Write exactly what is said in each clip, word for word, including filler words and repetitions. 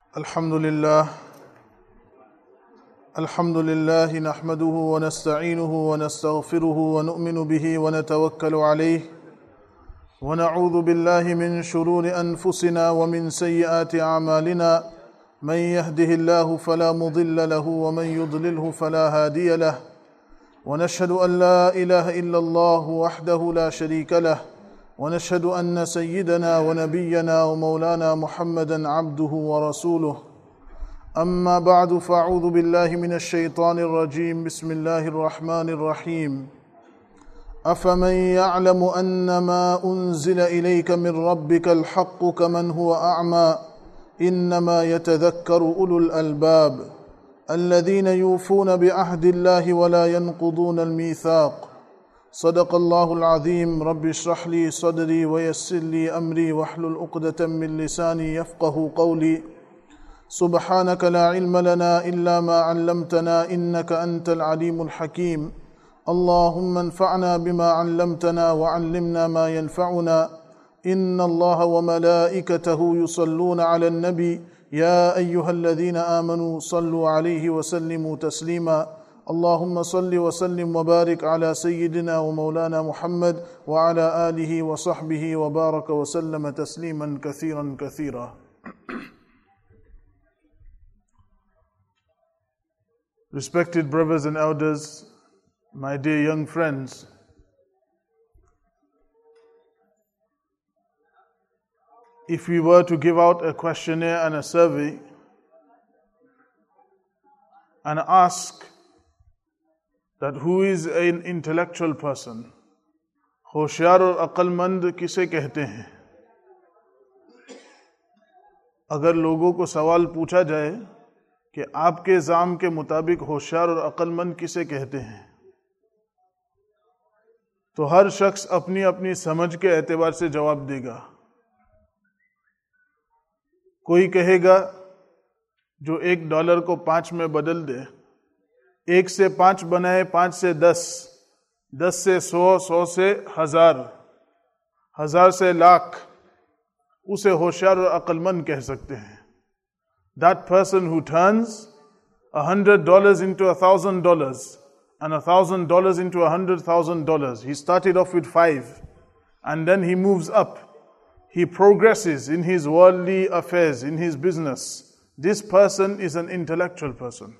الحمد لله الحمد لله نحمده ونستعينه ونستغفره ونؤمن به ونتوكل عليه ونعوذ بالله من شرور أنفسنا ومن سيئات أعمالنا من يهده الله فلا مضل له ومن يضلله فلا هادي له ونشهد أن لا إله إلا الله وحده لا شريك له ونشهد أن سيدنا ونبينا ومولانا محمدا عبده ورسوله أما بعد فأعوذ بالله من الشيطان الرجيم بسم الله الرحمن الرحيم أفمن يعلم أنما أنزل إليك من ربك الحق كمن هو أعمى إنما يتذكر أولو الألباب الذين يوفون بعهد الله ولا ينقضون الميثاق صدق الله العظيم رب اشرح لي صدري ويسر لي أمري واحلل عقدة من لساني يفقه قولي سبحانك لا علم لنا إلا ما علمتنا إنك أنت العليم الحكيم اللهم انفعنا بما علمتنا وعلمنا ما ينفعنا إن الله وملائكته يصلون على النبي يا أيها الذين آمنوا صلوا عليه وسلموا تسليما اللهم صل وسلم وبارك على سيدنا ومولانا محمد وعلى آله وصحبه وبارك وسلم تسليما كثيرا كثيرا. Respected brothers and elders, my dear young friends, if we were to give out a questionnaire and a survey and ask that who is an intellectual person, ہوشیار اور عقل مند کسے کہتے ہیں، اگر لوگوں کو سوال پوچھا جائے کہ آپ کے زعم کے مطابق ہوشیار اور عقل مند کسے کہتے ہیں، تو ہر شخص اپنی اپنی سمجھ کے اعتبار سے جواب دے گا. کوئی کہے گا جو ایک ڈالر کو پانچ میں بدل دے، ایک سے پانچ بنائے، پانچ سے دس، دس سے سو، سو سے ہزار، ہزار سے لاکھ، اسے ہوشیار اور عقل مند کہہ سکتے ہیں. That person who turns a hundred dollars into a thousand dollars and a thousand dollars into a hundred thousand dollars. He started off with five and then he moves up. He progresses in his worldly affairs, in his business. This person is an intellectual person.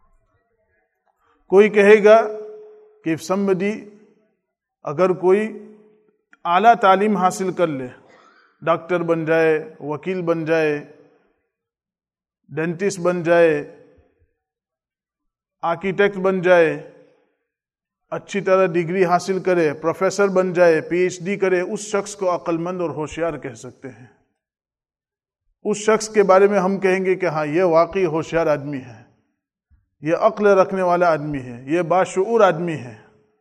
کوئی کہے گا کہ if somebody اگر کوئی اعلیٰ تعلیم حاصل کر لے، ڈاکٹر بن جائے، وکیل بن جائے، ڈینٹسٹ بن جائے، آرکیٹیکٹ بن جائے، اچھی طرح ڈگری حاصل کرے، پروفیسر بن جائے، پی ایچ ڈی کرے، اس شخص کو عقل مند اور ہوشیار کہہ سکتے ہیں. اس شخص کے بارے میں ہم کہیں گے کہ ہاں یہ واقعی ہوشیار آدمی ہے، یہ عقل رکھنے والا آدمی ہے، یہ باشعور آدمی ہے.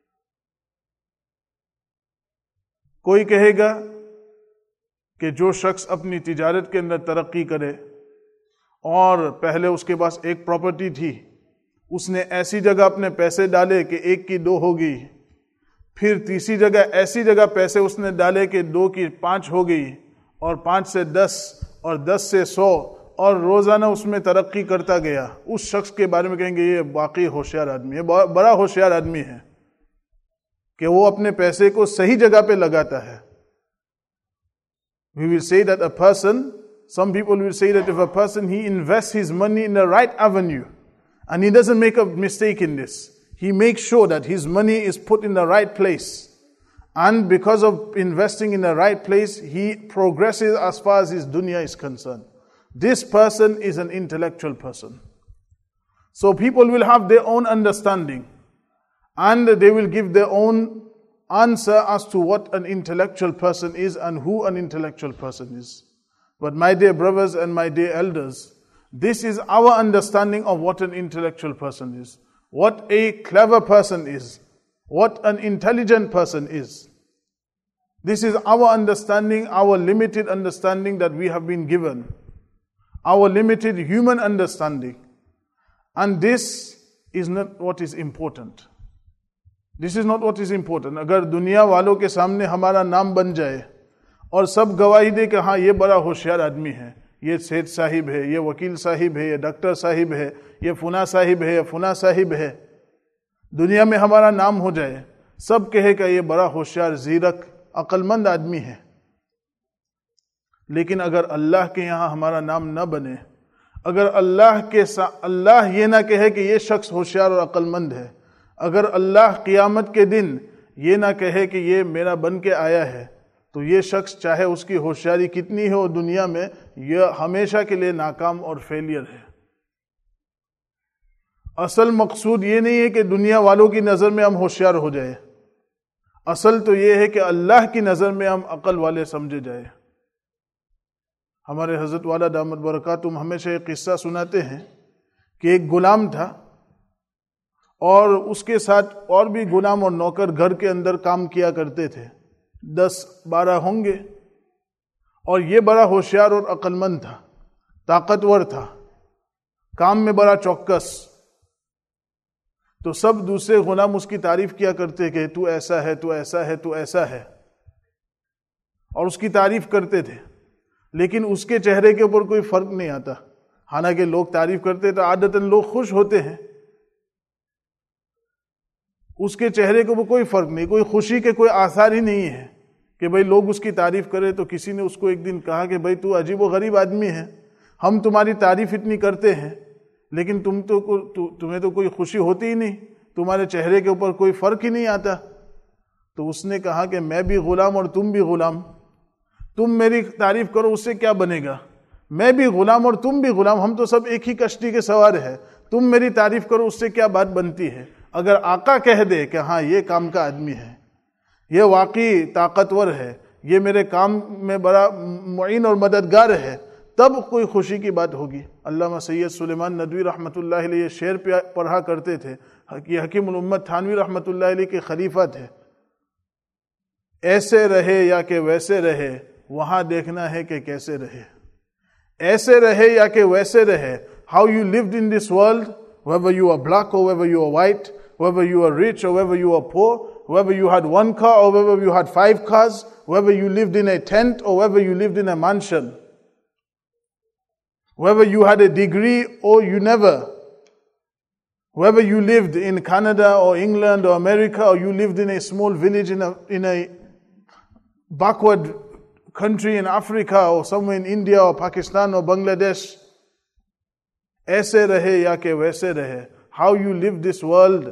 کوئی کہے گا کہ جو شخص اپنی تجارت کے اندر ترقی کرے اور پہلے اس کے پاس ایک پراپرٹی تھی، اس نے ایسی جگہ اپنے پیسے ڈالے کہ ایک کی دو ہو گئی، پھر تیسری جگہ ایسی جگہ پیسے اس نے ڈالے کہ دو کی پانچ ہو گئی، اور پانچ سے دس اور دس سے سو، اور روزانہ اس میں ترقی کرتا گیا، اس شخص کے بارے میں کہیں گے یہ واقعی ہوشیار آدمی ہے، بڑا ہوشیار آدمی ہے کہ وہ اپنے پیسے کو صحیح جگہ پہ لگاتا ہے. We will say that a person, some people will say that if a person, he invests his money in the right avenue and he doesn't make a mistake in this, he makes sure that his money is put in the right place, and because of investing in the right place, he progresses as far as his dunya is concerned. This person is an intellectual person. So people will have their own understanding and they will give their own answer as to what an intellectual person is and who an intellectual person is. But my dear brothers and my dear elders, this is our understanding of what an intellectual person is, what a clever person is, what an intelligent person is. This is our understanding, our limited understanding that we have been given, our limited human understanding. And this is not what is important. This is not what is important. اگر دنیا والوں کے سامنے ہمارا نام بن جائے اور سب گواہی دے کہ ہاں یہ بڑا ہوشیار آدمی ہے، یہ سیठ صاحب ہے، یہ وکیل صاحب ہے، یہ ڈاکٹر صاحب ہے، یہ فنا صاحب ہے، یہ فنا صاحب ہے، دنیا میں ہمارا نام ہو جائے، سب کہے کہ یہ بڑا ہوشیار، زیرک، عقل مند آدمی ہے، لیکن اگر اللہ کے یہاں ہمارا نام نہ بنے، اگر اللہ کے سا اللہ یہ نہ کہے کہ یہ شخص ہوشیار اور عقل مند ہے، اگر اللہ قیامت کے دن یہ نہ کہے کہ یہ میرا بن کے آیا ہے، تو یہ شخص چاہے اس کی ہوشیاری کتنی ہو دنیا میں، یہ ہمیشہ کے لیے ناکام اور فیلئر ہے۔ اصل مقصود یہ نہیں ہے کہ دنیا والوں کی نظر میں ہم ہوشیار ہو جائے، اصل تو یہ ہے کہ اللہ کی نظر میں ہم عقل والے سمجھے جائے۔ ہمارے حضرت والا دامت برکاتہم ہمیشہ ایک قصہ سناتے ہیں کہ ایک غلام تھا اور اس کے ساتھ اور بھی غلام اور نوکر گھر کے اندر کام کیا کرتے تھے، دس بارہ ہوں گے، اور یہ بڑا ہوشیار اور عقل مند تھا، طاقتور تھا، کام میں بڑا چوکس، تو سب دوسرے غلام اس کی تعریف کیا کرتے کہ تو ایسا ہے، تو ایسا ہے، تو ایسا ہے، اور اس کی تعریف کرتے تھے، لیکن اس کے چہرے کے اوپر کوئی فرق نہیں آتا۔ حالانکہ لوگ تعریف کرتے تو عادتاً لوگ خوش ہوتے ہیں، اس کے چہرے کے اوپر کوئی فرق نہیں، کوئی خوشی کے کوئی آثار ہی نہیں ہے کہ بھئی لوگ اس کی تعریف کرے۔ تو کسی نے اس کو ایک دن کہا کہ بھئی تو عجیب و غریب آدمی ہے، ہم تمہاری تعریف اتنی کرتے ہیں لیکن تم تو تمہیں تو کوئی خوشی ہوتی ہی نہیں، تمہارے چہرے کے اوپر کوئی فرق ہی نہیں آتا۔ تو اس نے کہا کہ میں بھی غلام اور تم بھی غلام، تم میری تعریف کرو اس سے کیا بنے گا، میں بھی غلام اور تم بھی غلام، ہم تو سب ایک ہی کشتی کے سوار ہیں، تم میری تعریف کرو اس سے کیا بات بنتی ہے۔ اگر آقا کہہ دے کہ ہاں یہ کام کا آدمی ہے، یہ واقعی طاقتور ہے، یہ میرے کام میں بڑا معین اور مددگار ہے، تب کوئی خوشی کی بات ہوگی۔ علامہ سید سلیمان ندوی رحمۃ اللہ علیہ یہ شعر پڑھا کرتے تھے، یہ حکیم الامت تھانوی رحمۃ اللہ علیہ کے خلیفہ تھے، ایسے رہے یا کہ ویسے رہے وہاں دیکھنا ہے کہ کیسے رہے، ایسے رہے یا کہ ویسے رہے، how you lived in this world, whether you are black or whether you are white, whether you are rich or whether you are poor, whether you had one car or whether you had five cars, whether you lived in a tent or whether you lived in a mansion, whether you had a degree or you never, whether you lived in Canada or England or America or you lived in a small village in a, in a backward country in Africa or somewhere in India or Pakistan or Bangladesh, ایسے رہے یا کہ ویسے رہے, how you live this world,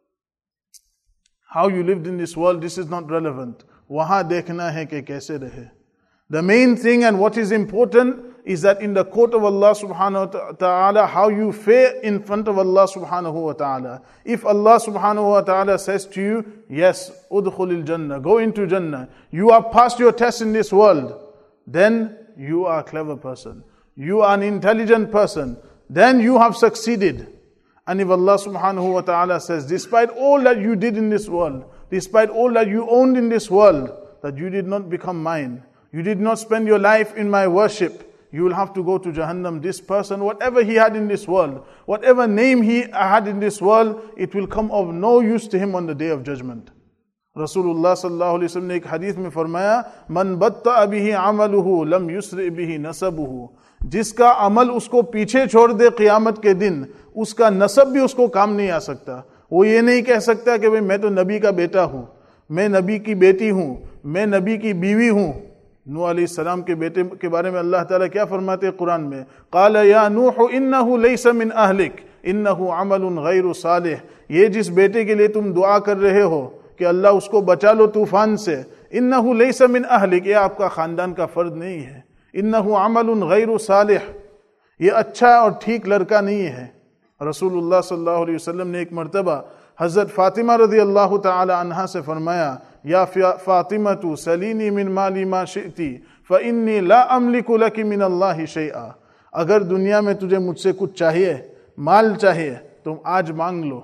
how you lived in this world, this is not relevant. وہاں دیکھنا ہے کہ کیسے رہے. The main thing and what is important is that in the court of Allah subhanahu wa ta'ala, how you fare in front of Allah subhanahu wa ta'ala. If Allah subhanahu wa ta'ala says to you, yes, udkhulil jannah, go into Jannah, you have passed your test in this world, then you are a clever person. You are an intelligent person. Then you have succeeded. And if Allah subhanahu wa ta'ala says, despite all that you did in this world, despite all that you owned in this world, that you did not become mine, you did not spend your life in my worship, you will have to go to Jahannam. This person, whatever he had in this world, whatever name he had in this world, it will come of no use to him on the day of judgment. Rasulullah sallallahu alayhi wa sallam نے ایک حدیث میں فرمایا, من بطأ به عمله لم يسرع به نسبه. جس کا عمل اس کو پیچھے چھوڑ دے قیامت کے دن, اس کا نسب بھی اس کو کام نہیں آ سکتا. وہ یہ نہیں کہہ سکتا کہ میں تو نبی کا بیٹا ہوں, میں نبی کی بیٹی ہوں, میں نبی کی بیوی ہوں. نوح علیہ السلام کے بیٹے کے بارے میں اللہ تعالیٰ کیا فرماتے ہیں قرآن میں, قال یا نوح انہ لیس من اہلک انہ عمل غیر صالح. یہ جس بیٹے کے لیے تم دعا کر رہے ہو کہ اللہ اس کو بچا لو طوفان سے, انہ لیس من اہلک, یہ آپ کا خاندان کا فرد نہیں ہے. انہ عمل غیر صالح, یہ اچھا اور ٹھیک لڑکا نہیں ہے. رسول اللہ صلی اللہ علیہ وسلم نے ایک مرتبہ حضرت فاطمہ رضی اللہ تعالی عنہا سے فرمایا, یا فاطمہ سلینی من مالی ما شئتی فإنی لا املک لک من اللہ شیئا. اگر دنیا میں تجھے مجھ سے کچھ چاہیے, مال چاہیے, تم آج مانگ لو.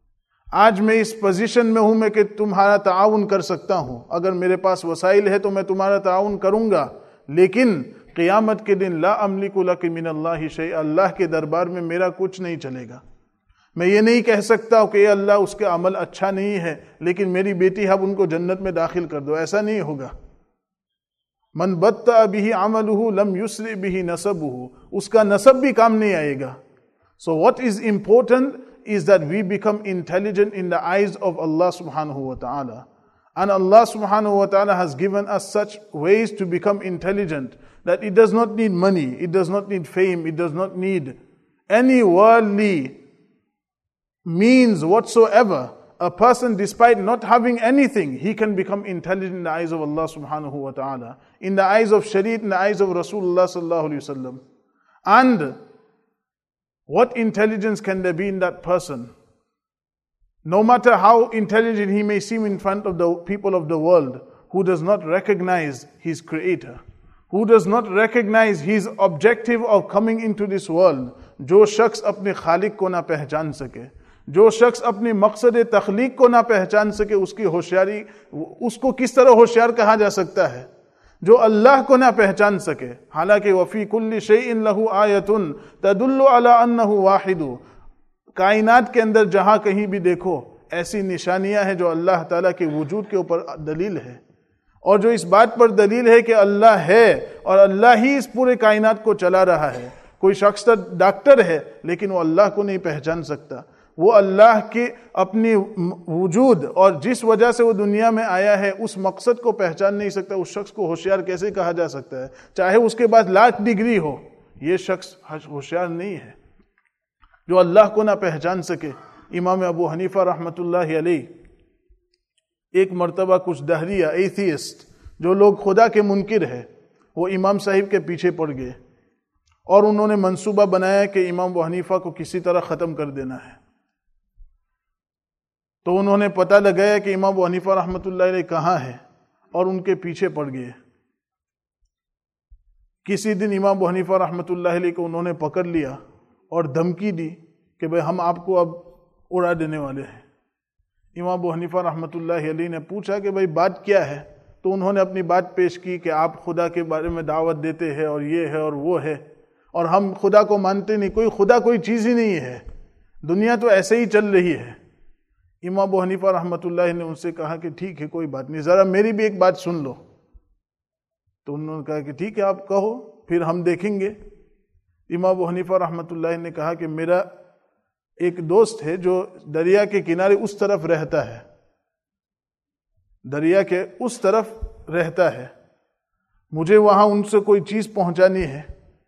آج میں اس پوزیشن میں ہوں میں کہ تمہارا تعاون کر سکتا ہوں. اگر میرے پاس وسائل ہے تو میں تمہارا تعاون کروں گا, لیکن قیامت کے دن لا املک لک من اللہ شیئا, اللہ کے دربار میں میرا کچھ نہیں چلے گا. میں یہ نہیں کہہ سکتا کہ اے اللہ اس کا عمل اچھا نہیں ہے لیکن میری بیٹی اب ان کو جنت میں داخل کر دو, ایسا نہیں ہوگا. من بطأ به عمله لم يسرع به نسبه. اس کا نسب بھی کام نہیں آئے گا. So what is important is that we become intelligent in the eyes of Allah subhanahu wa ta'ala. And Allah subhanahu wa ta'ala has given us such ways to become intelligent that it does not need money, it does not need fame, it does not need any worldly means whatsoever. A person, despite not having anything, he can become intelligent in the eyes of Allah subhanahu wa ta'ala, in the eyes of Shariat, in the eyes of Rasulullah sallallahu alayhi wa sallam. And what intelligence can there be in that person? No matter how intelligent he may seem in front of the people of the world, who does not recognize his creator, who does not recognize his objective of coming into this world, جو شخص اپنے خالق کو نہ پہچان سکے, جو شخص اپنی مقصد تخلیق کو نہ پہچان سکے, اس کی ہوشیاری, اس کو کس طرح ہوشیار کہا جا سکتا ہے؟ جو اللہ کو نہ پہچان سکے. حالانکہ وفی کل شیء لہ آیۃ تدل علی انہ واحد, کائنات کے اندر جہاں کہیں بھی دیکھو ایسی نشانیاں ہیں جو اللہ تعالیٰ کے وجود کے اوپر دلیل ہے, اور جو اس بات پر دلیل ہے کہ اللہ ہے اور اللہ ہی اس پورے کائنات کو چلا رہا ہے. کوئی شخص ڈاکٹر ہے لیکن وہ اللہ کو نہیں پہچان سکتا, وہ اللہ کے اپنی وجود اور جس وجہ سے وہ دنیا میں آیا ہے اس مقصد کو پہچان نہیں سکتا. اس شخص کو ہوشیار کیسے کہا جا سکتا ہے؟ چاہے اس کے پاس لاکھ ڈگری ہو, یہ شخص ہوشیار نہیں ہے جو اللہ کو نہ پہچان سکے. امام ابو حنیفہ رحمۃ اللہ علیہ ایک مرتبہ کچھ دہریہ ایتھیسٹ, جو لوگ خدا کے منکر ہے, وہ امام صاحب کے پیچھے پڑ گئے اور انہوں نے منصوبہ بنایا کہ امام ابو حنیفہ کو کسی طرح ختم کر دینا ہے. تو انہوں نے پتہ لگایا کہ امام ابو حنیفہ رحمۃ اللہ علیہ کہاں ہے اور ان کے پیچھے پڑ گئے. کسی دن امام ابو حنیفہ رحمۃ اللہ علیہ کو انہوں نے پکڑ لیا اور دھمکی دی کہ بھئی ہم آپ کو اب اڑا دینے والے ہیں. امام ابو حنیفہ رحمۃ اللہ علیہ نے پوچھا کہ بھئی بات کیا ہے؟ تو انہوں نے اپنی بات پیش کی کہ آپ خدا کے بارے میں دعوت دیتے ہیں اور یہ ہے اور وہ ہے, اور ہم خدا کو مانتے نہیں, کوئی خدا کوئی چیز ہی نہیں ہے, دنیا تو ایسے ہی چل رہی ہے. امام ابو حنیفہ رحمۃ اللہ نے ان سے کہا کہ ٹھیک ہے کوئی بات نہیں, ذرا میری بھی ایک بات سن لو. تو انہوں نے کہا کہ ٹھیک ہے آپ کہو, پھر ہم دیکھیں گے. امام ابو حنیفہ رحمۃ اللہ نے کہا کہ میرا ایک دوست ہے جو دریا کے کنارے اس طرف رہتا ہے, دریا کے اس طرف رہتا ہے, مجھے وہاں ان سے کوئی چیز پہنچانی ہے,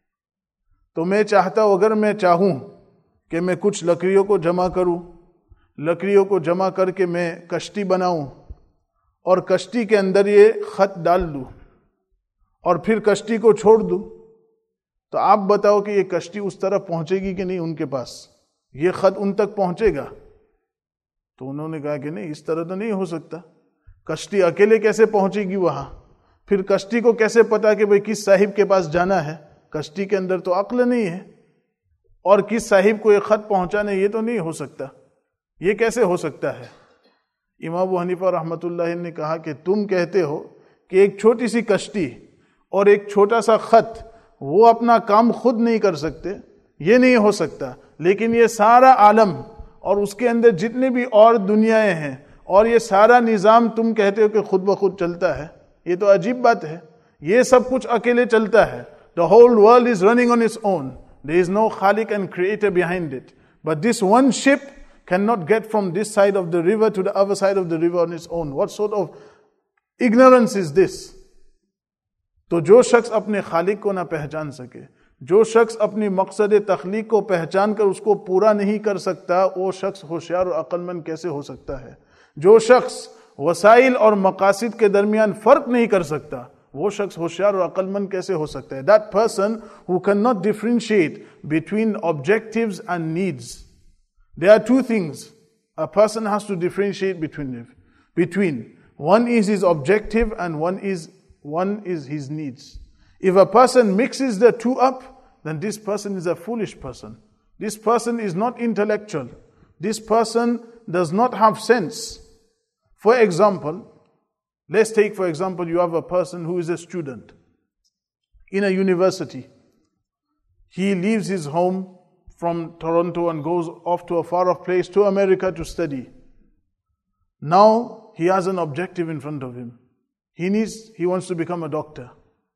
تو میں چاہتا ہوں اگر میں چاہوں کہ میں کچھ لکڑیوں کو جمع کروں, لکڑیوں کو جمع کر کے میں کشتی بناؤں اور کشتی کے اندر یہ خط ڈال دوں اور پھر کشتی کو چھوڑ دوں, تو آپ بتاؤ کہ یہ کشتی اس طرف پہنچے گی کہ نہیں, ان کے پاس یہ خط ان تک پہنچے گا؟ تو انہوں نے کہا کہ نہیں, اس طرح تو نہیں ہو سکتا, کشتی اکیلے کیسے پہنچے گی وہاں؟ پھر کشتی کو کیسے پتا کہ بھئی کس صاحب کے پاس جانا ہے؟ کشتی کے اندر تو عقل نہیں ہے, اور کس صاحب کو یہ خط پہنچانا, یہ تو نہیں ہو سکتا, یہ کیسے ہو سکتا ہے؟ امام ابو حنیفہ رحمۃ اللہ نے کہا کہ تم کہتے ہو کہ ایک چھوٹی سی کشتی اور ایک چھوٹا سا خط وہ اپنا کام خود نہیں کر سکتے, یہ نہیں ہو سکتا, لیکن یہ سارا عالم اور اس کے اندر جتنے بھی اور دنیایں ہیں اور یہ سارا نظام تم کہتے ہو کہ خود بخود چلتا ہے, یہ تو عجیب بات ہے. یہ سب کچھ اکیلے چلتا ہے. The whole world is running on its own. There is no Khaliq and creator behind it. But this one ship cannot get from this side of the river to the other side of the river on its own. What sort of ignorance is this? تو جو شخص اپنے خالق کو نہ پہچان سکے, جو شخص اپنی مقصد تخلیق کو پہچان کر اس کو پورا نہیں کر سکتا, وہ شخص ہوشیار اور عقل مند کیسے ہو سکتا ہے؟ جو شخص وسائل اور مقاصد کے درمیان فرق نہیں کر سکتا, وہ شخص ہوشیار اور عقل مند کیسے ہو سکتا ہے؟ That person who cannot differentiate between objectives and needs. There are two things a person has to differentiate between them. Between one is his objective and one is one is his needs. If a person mixes the two up, then this person is a foolish person. This person is not intellectual. This person does not have sense. For example, let's take for example you have a person who is a student in a university. He leaves his home from Toronto and goes off to a far off place to America to study. Now he has an objective in front of him. He needs, he wants to become a doctor.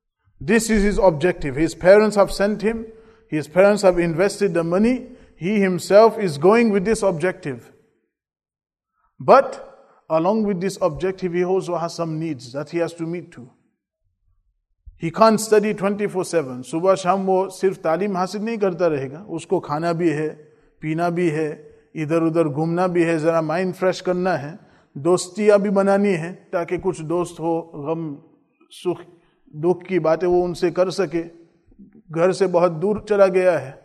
This is his objective. His parents have sent him. His parents have invested the money. He himself is going with this objective. But along with this objective, he also has some needs that he has to meet too. He can't study twenty-four seven. صبح شام وہ صرف تعلیم حاصل نہیں کرتا رہے گا. اس کو کھانا بھی ہے, پینا بھی ہے, ادھر ادھر گھومنا بھی ہے, ذرا مائنڈ فریش کرنا ہے, دوستیاں بھی بنانی ہے تاکہ کچھ دوست ہو, غم سکھ دکھ کی باتیں وہ ان سے کر سکے. گھر سے بہت دور چلا گیا ہے.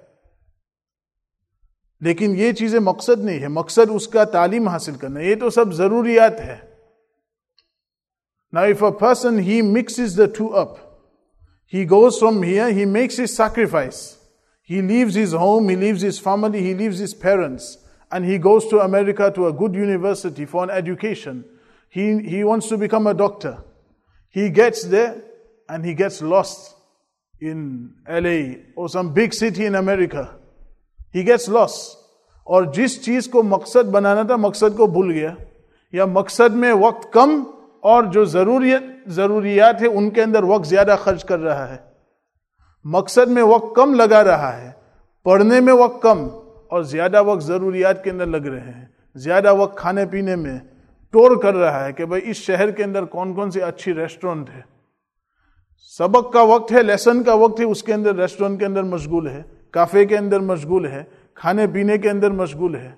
لیکن یہ چیزیں مقصد نہیں ہے. مقصد اس کا تعلیم حاصل کرنا. یہ تو سب ضروریات ہے. Now if a person, he mixes the two up, he goes from here, he makes his sacrifice. He leaves his home, he leaves his family, he leaves his parents, and he goes to America to a good university for an education. He, he wants to become a doctor. He gets there and he gets lost in L A or some big city in America. He gets lost. اور جس چیز کو مقصد بنانا تھا مقصد کو بھول گیا, یا مقصد میں وقت کم اور جو ضروریت ضروریات ہے ان کے اندر وقت زیادہ خرچ کر رہا ہے. مقصد میں وقت کم لگا رہا ہے, پڑھنے میں وقت کم اور زیادہ وقت ضروریات کے اندر لگ رہے ہیں. زیادہ وقت کھانے پینے میں ٹور کر رہا ہے کہ بھئی اس شہر کے اندر کون کون سی اچھی ریسٹورنٹ ہے. سبق کا وقت ہے, لیسن کا وقت ہے, اس کے اندر ریسٹورنٹ کے اندر مشغول ہے, کافے کے اندر مشغول ہے, کھانے پینے کے اندر مشغول ہے.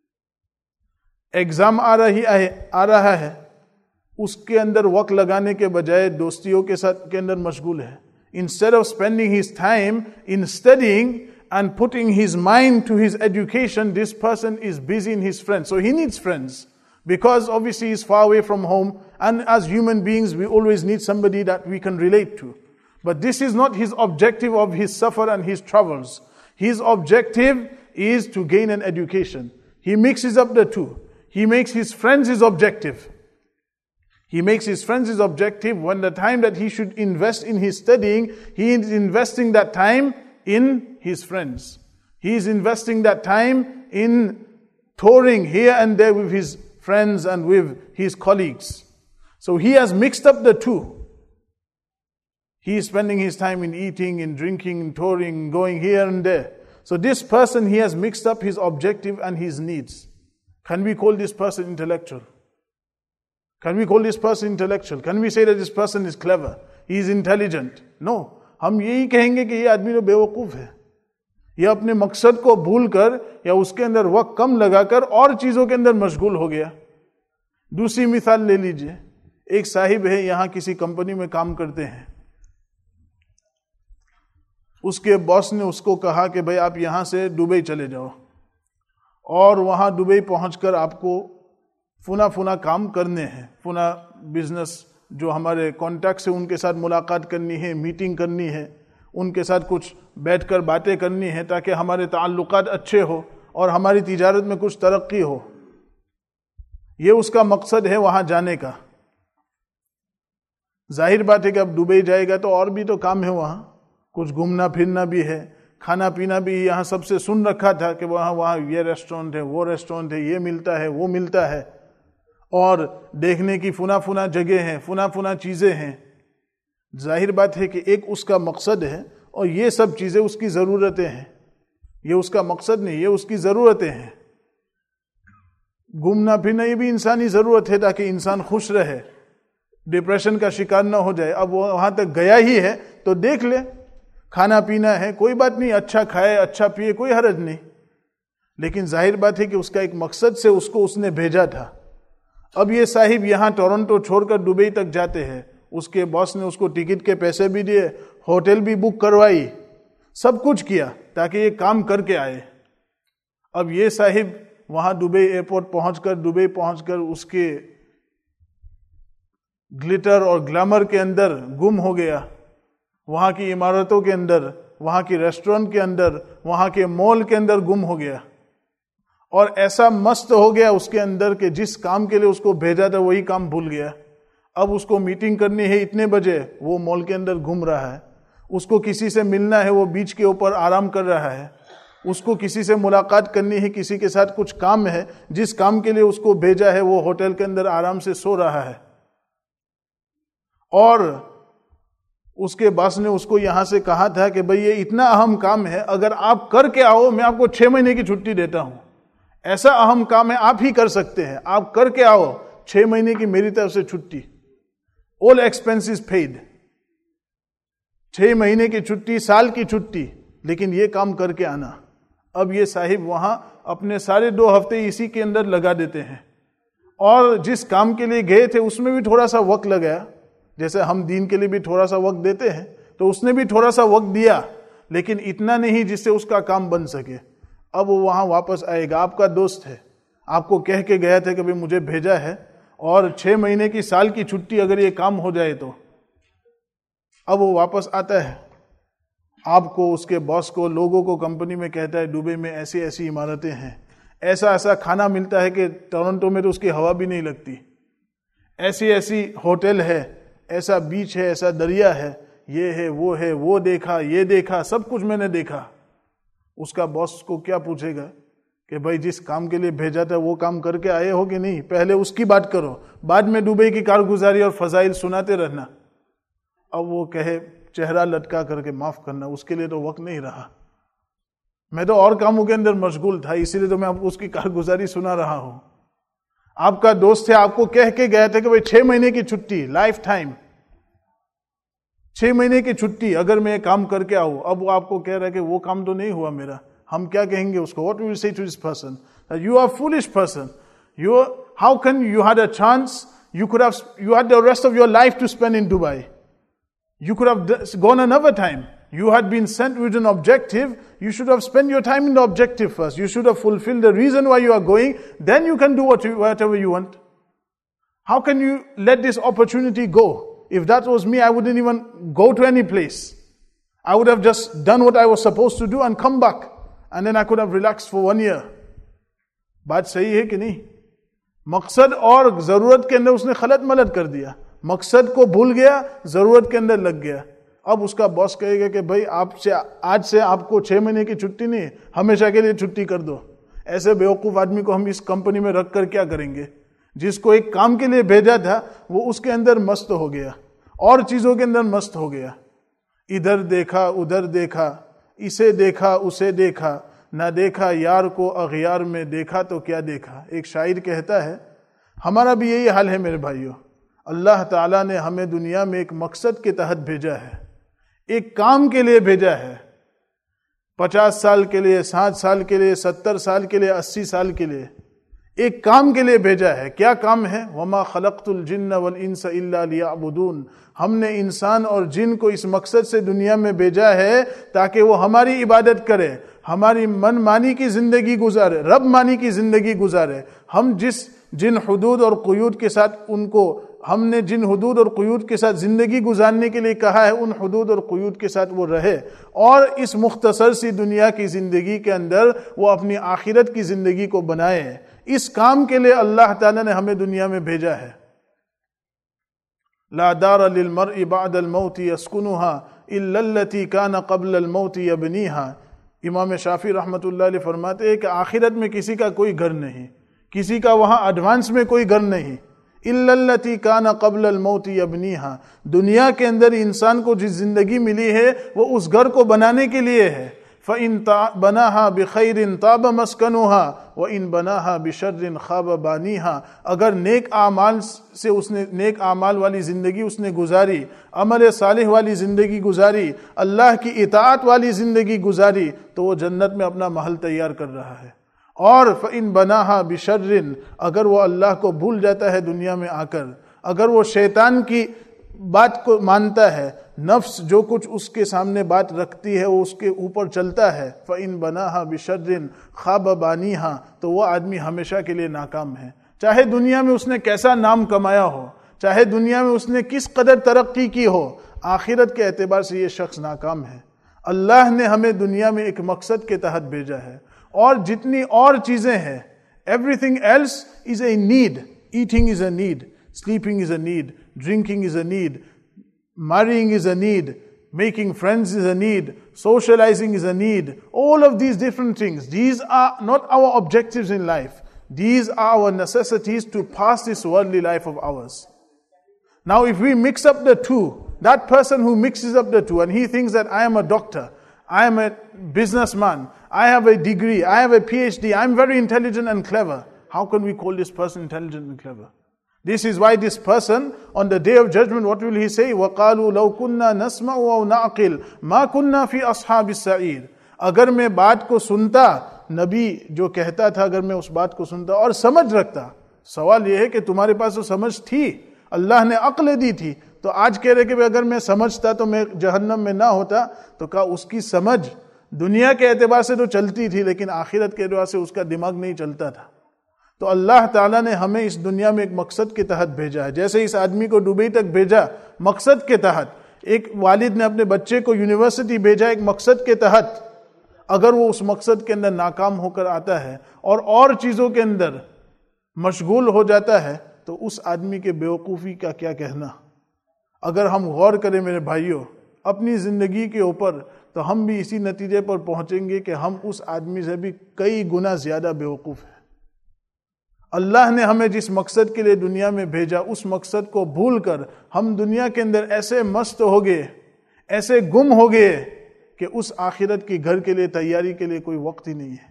ایگزام آ رہی ہے آ رہا ہے اس کے اندر وقت لگانے کے بجائے دوستیوں کے ساتھ کے اندر مشغول ہے. Instead of spending his time in studying and putting his mind to his education, this person is busy in his friends. So he needs friends because obviously he's far away from home, and as human beings we always need somebody that we can relate to. But this is not his objective of his safar and his travels. His objective is to gain an education. He mixes up the two. He makes his friends his objective. He makes his friends his objective. When the time that he should invest in his studying, he is investing that time in his friends. He is investing that time in touring here and there with his friends and with his colleagues. So he has mixed up the two. He is spending his time in eating, in drinking, in touring, going here and there. So this person, he has mixed up his objective and his needs. Can we call this person intellectual? Can we call this person intellectual? Can we say that this person is clever? He is intelligent? No. ہم یہی کہیں گے کہ یہ آدمی تو بیوقوف ہے. یہ اپنے مقصد کو بھول کر یا اس کے اندر وقت کم لگا کر اور چیزوں کے اندر مشغول ہو گیا. دوسری مثال لے لیجئے. ایک صاحب ہے, یہاں کسی کمپنی میں کام کرتے ہیں. اس کے باس نے اس کو کہا کہ بھئی آپ یہاں سے دبئی چلے جاؤ اور وہاں دبئی پہنچ کر آپ کو فنا فنا کام کرنے ہیں, فنا بزنس جو ہمارے کانٹیکٹس ہیں ان کے ساتھ ملاقات کرنی ہے, میٹنگ کرنی ہے, ان کے ساتھ کچھ بیٹھ کر باتیں کرنی ہے تاکہ ہمارے تعلقات اچھے ہو اور ہماری تجارت میں کچھ ترقی ہو. یہ اس کا مقصد ہے وہاں جانے کا. ظاہر بات ہے کہ اب دبئی جائے گا تو اور بھی تو کام ہے وہاں, کچھ گھومنا پھرنا بھی ہے, کھانا پینا بھی. یہاں سب سے سن رکھا تھا کہ وہاں وہاں یہ ریسٹورنٹ ہے, وہ ریسٹورنٹ ہے, یہ ملتا ہے, وہ ملتا ہے, اور دیکھنے کی فنا فنا جگہ ہیں, فنا فنا چیزیں ہیں. ظاہر بات ہے کہ ایک اس کا مقصد ہے اور یہ سب چیزیں اس کی ضرورتیں ہیں. یہ اس کا مقصد نہیں, یہ اس کی ضرورتیں ہیں. گھومنا پھرنا یہ بھی انسانی ضرورت ہے تاکہ انسان خوش رہے, ڈپریشن کا شکار نہ ہو جائے. اب وہ وہاں تک گیا ہی ہے تو دیکھ لے, کھانا پینا ہے کوئی بات نہیں, اچھا کھائے اچھا پیے, کوئی حرج نہیں. لیکن ظاہر بات ہے کہ اس کا ایک مقصد سے اس کو اس نے بھیجا تھا. اب یہ صاحب یہاں ٹورنٹو چھوڑ کر دبئی تک جاتے ہیں. اس کے باس نے اس کو ٹکٹ کے پیسے بھی دیے, ہوٹل بھی بک کروائی, سب کچھ کیا تاکہ یہ کام کر کے آئے. اب یہ صاحب وہاں دبئی ایئرپورٹ پہنچ کر دبئی پہنچ کر اس کے گلٹر اور گلیمر کے اندر گم ہو گیا. وہاں کی عمارتوں کے اندر, وہاں کی ریسٹورنٹ کے اندر, وہاں کے مال کے اندر گم ہو گیا. اور ایسا مست ہو گیا اس کے اندر کہ جس کام کے لیے اس کو بھیجا تھا وہی کام بھول گیا. اب اس کو میٹنگ کرنی ہے اتنے بجے, وہ مال کے اندر گھوم رہا ہے. اس کو کسی سے ملنا ہے, وہ بیچ کے اوپر آرام کر رہا ہے. اس کو کسی سے ملاقات کرنی ہے, کسی کے ساتھ کچھ کام ہے, جس کام کے لیے اس کو بھیجا ہے وہ ہوٹل کے اندر آرام سے سو رہا ہے. اور اس کے باس نے اس کو یہاں سے کہا تھا کہ بھئی یہ اتنا اہم کام ہے, اگر آپ کر کے آؤ میں آپ کو چھ مہینے کی چھٹی دیتا ہوں. ایسا اہم کام ہے, آپ ہی کر سکتے ہیں, آپ کر کے آؤ, چھ مہینے کی میری طرف سے چھٹی, all expenses paid. چھ مہینے کی چھٹی, سال کی چھٹی, لیکن یہ کام کر کے آنا. اب یہ صاحب وہاں اپنے سارے دو ہفتے اسی کے اندر لگا دیتے ہیں, اور جس کام کے لیے گئے تھے اس میں بھی تھوڑا سا وقت لگایا, جیسے ہم دین کے لیے بھی تھوڑا سا وقت دیتے ہیں, تو اس نے بھی تھوڑا سا وقت دیا, لیکن اتنا نہیں جس سے اس کا کام بن سکے. اب وہ وہاں واپس آئے گا, آپ کا دوست ہے, آپ کو کہہ کے گیا تھا کہ بھئی مجھے بھیجا ہے, اور چھ مہینے کی سال کی چھٹی اگر یہ کام ہو جائے تو. اب وہ واپس آتا ہے, آپ کو, اس کے باس کو, لوگوں کو کمپنی میں کہتا ہے دبئی میں ایسی ایسی عمارتیں ہیں, ایسا ایسا کھانا ملتا ہے کہ ٹورنٹو میں تو اس کی ہوا بھی نہیں لگتی, ایسی ایسی ہوٹل ہے, ایسا بیچ ہے, ایسا دریا ہے, یہ ہے وہ ہے, وہ دیکھا یہ دیکھا, سب کچھ میں نے دیکھا. اس کا باس کو کیا پوچھے گا کہ بھائی جس کام کے لیے بھیجا تھا وہ کام کر کے آئے ہو کہ نہیں, پہلے اس کی بات کرو, بعد میں دبئی کی کارگزاری اور فضائل سناتے رہنا. اب وہ کہے چہرہ لٹکا کر کے معاف کرنا, اس کے لیے تو وقت نہیں رہا, میں تو اور کاموں کے اندر مشغول تھا, اسی لیے تو میں آپ کو اس کی کارگزاری سنا رہا ہوں. آپ کا دوست ہے, آپ کو کہہ کے گیا تھا کہ بھئی چھ مہینے کی چھٹی, لائف ٹائم چھ مہینے کی چھٹی, اگر میں کام کر کے آؤں. اب وہ آپ کو کہہ رہا ہے کہ وہ کام تو نہیں ہوا میرا, ہم کیا کہیں گے اس کو؟ What will we say to this person? That you are a foolish person. You, how can you had a chance? You could have, you had the rest of your life to spend in Dubai. You could have gone another time. You had been sent with an objective. You should have spent your time in the objective first. You should have fulfilled the reason why you are going. Then you can do what you, whatever you want. How can you let this opportunity go? If that was me, I wouldn't even go to any place. I would have just done what I was supposed to do and come back. And then I could have relaxed for one year. بات صحیح ہے کہ نہیں؟ مقصد اور ضرورت کے اندر اس نے خلط ملط کر دیا. مقصد کو بھول گیا, ضرورت کے اندر لگ گیا. اب اس کا باس کہے گا کہ بھائی آپ سے آج سے آپ کو چھ مہینے کی چھٹی نہیں, ہمیشہ کے لیے چھٹی کر دو. ایسے بیوقوف آدمی کو ہم اس کمپنی میں رکھ کر کیا کریں گے؟ جس کو ایک کام کے لیے بھیجا تھا وہ اس کے اندر مست ہو گیا, اور چیزوں کے اندر مست ہو گیا. ادھر دیکھا ادھر دیکھا, اسے دیکھا اسے دیکھا, نہ دیکھا یار کو اغیار میں, دیکھا تو کیا دیکھا. ایک شاعر کہتا ہے, ہمارا بھی یہی حال ہے میرے بھائیوں. اللہ تعالیٰ نے ہمیں دنیا میں ایک مقصد کے تحت بھیجا ہے, ایک کام کے لیے بھیجا ہے. پچاس سال کے لیے, ساٹھ سال کے لیے, ستر سال کے لیے, اسی سال کے لیے, ایک کام کے لیے بھیجا ہے. کیا کام ہے؟ وَمَا خَلَقْتُ الْجِنَّ وَالْإِنسَ إِلَّا لِيَعْبُدُونَ. ہم نے انسان اور جن کو اس مقصد سے دنیا میں بھیجا ہے تاکہ وہ ہماری عبادت کرے, ہماری من مانی کی زندگی گزارے, رب مانی کی زندگی گزارے. ہم جس جن حدود اور قیود کے ساتھ ان کو ہم نے جن حدود اور قیود کے ساتھ زندگی گزارنے کے لیے کہا ہے, ان حدود اور قیود کے ساتھ وہ رہے, اور اس مختصر سی دنیا کی زندگی کے اندر وہ اپنی آخرت کی زندگی کو بنائے. اس کام کے لیے اللہ تعالیٰ نے ہمیں دنیا میں بھیجا ہے. لا دار للمرء بعد الموت يسكنها الا التي كان قبل الموت يبنيها. امام شافعی رحمۃ اللہ علیہ فرماتے ہیں کہ آخرت میں کسی کا کوئی گھر نہیں, کسی کا وہاں ایڈوانس میں کوئی گھر نہیں. الا التي كان قبل الموت يبنيها. دنیا کے اندر انسان کو جس زندگی ملی ہے وہ اس گھر کو بنانے کے لیے ہے. فَإِن بَنَاهَا بِخَيْرٍ طَابَ مَسْكَنُهَا وَإِن بَنَاهَا بِشَرٍ خَابَ بَانِيهَا. اگر نیک اعمال سے اس نے نیک اعمال والی زندگی اس نے گزاری, عمل صالح والی زندگی گزاری, اللہ کی اطاعت والی زندگی گزاری, تو وہ جنت میں اپنا محل تیار کر رہا ہے. اور فَإِن بَنَاهَا بِشَرٍ, اگر وہ اللہ کو بھول جاتا ہے دنیا میں آ کر, اگر وہ شیطان کی بات کو مانتا ہے, نفس جو کچھ اس کے سامنے بات رکھتی ہے وہ اس کے اوپر چلتا ہے, فَإِن بَنَاهَا بِشَرٍ خَابَ بَانِيهَا, تو وہ آدمی ہمیشہ کے لیے ناکام ہے. چاہے دنیا میں اس نے کیسا نام کمایا ہو, چاہے دنیا میں اس نے کس قدر ترقی کی ہو, آخرت کے اعتبار سے یہ شخص ناکام ہے. اللہ نے ہمیں دنیا میں ایک مقصد کے تحت بھیجا ہے, اور جتنی اور چیزیں ہیں, everything else is a need. Eating is a need, sleeping is a need, drinking is a need, marrying is a need, making friends is a need, socializing is a need. All of these different things, these are not our objectives in life. These are our necessities to pass this worldly life of ours. Now if we mix up the two, That person who mixes up the two and he thinks that I am a doctor, I am a businessman, I have a degree, I have a PhD, I am very intelligent and clever. How can we call this person intelligent and clever? This is why this person, on the day of judgment, what will he say? وَقَالُوا لَوْ كُنَّا نَسْمَعُ أَوْ نَعْقِلُ مَا كُنَّا فِي أَصْحَابِ السَّعِيرِ. اگر میں بات کو سنتا، نبی جو کہتا تھا، اگر میں اس بات کو سنتا اور سمجھ رکھتا. سوال یہ ہے کہ تمہارے پاس تو سمجھ تھی، اللہ نے عقل دی تھی، تو آج کہہ رہے کہ اگر میں سمجھتا تو میں جہنم میں نہ ہوتا. تو کہا اس کی سمجھ دنیا کے اعتبار سے تو چلتی تھی، لیکن آخرت کے اعتبار سے اس کا دماغ نہیں چلتا تھا. تو اللہ تعالیٰ نے ہمیں اس دنیا میں ایک مقصد کے تحت بھیجا ہے. جیسے اس آدمی کو دبئی تک بھیجا مقصد کے تحت، ایک والد نے اپنے بچے کو یونیورسٹی بھیجا ایک مقصد کے تحت. اگر وہ اس مقصد کے اندر ناکام ہو کر آتا ہے اور اور چیزوں کے اندر مشغول ہو جاتا ہے تو اس آدمی کے بیوقوفی کا کیا کہنا. اگر ہم غور کریں میرے بھائیوں اپنی زندگی کے اوپر، تو ہم بھی اسی نتیجے پر پہنچیں گے کہ ہم اس آدمی سے بھی کئی گنا زیادہ بیوقوف ہیں. اللہ نے ہمیں جس مقصد کے لیے دنیا میں بھیجا، اس مقصد کو بھول کر ہم دنیا کے اندر ایسے مست ہو گئے، ایسے گم ہو گئے کہ اس آخرت کی گھر کے لیے تیاری کے لیے کوئی وقت ہی نہیں ہے.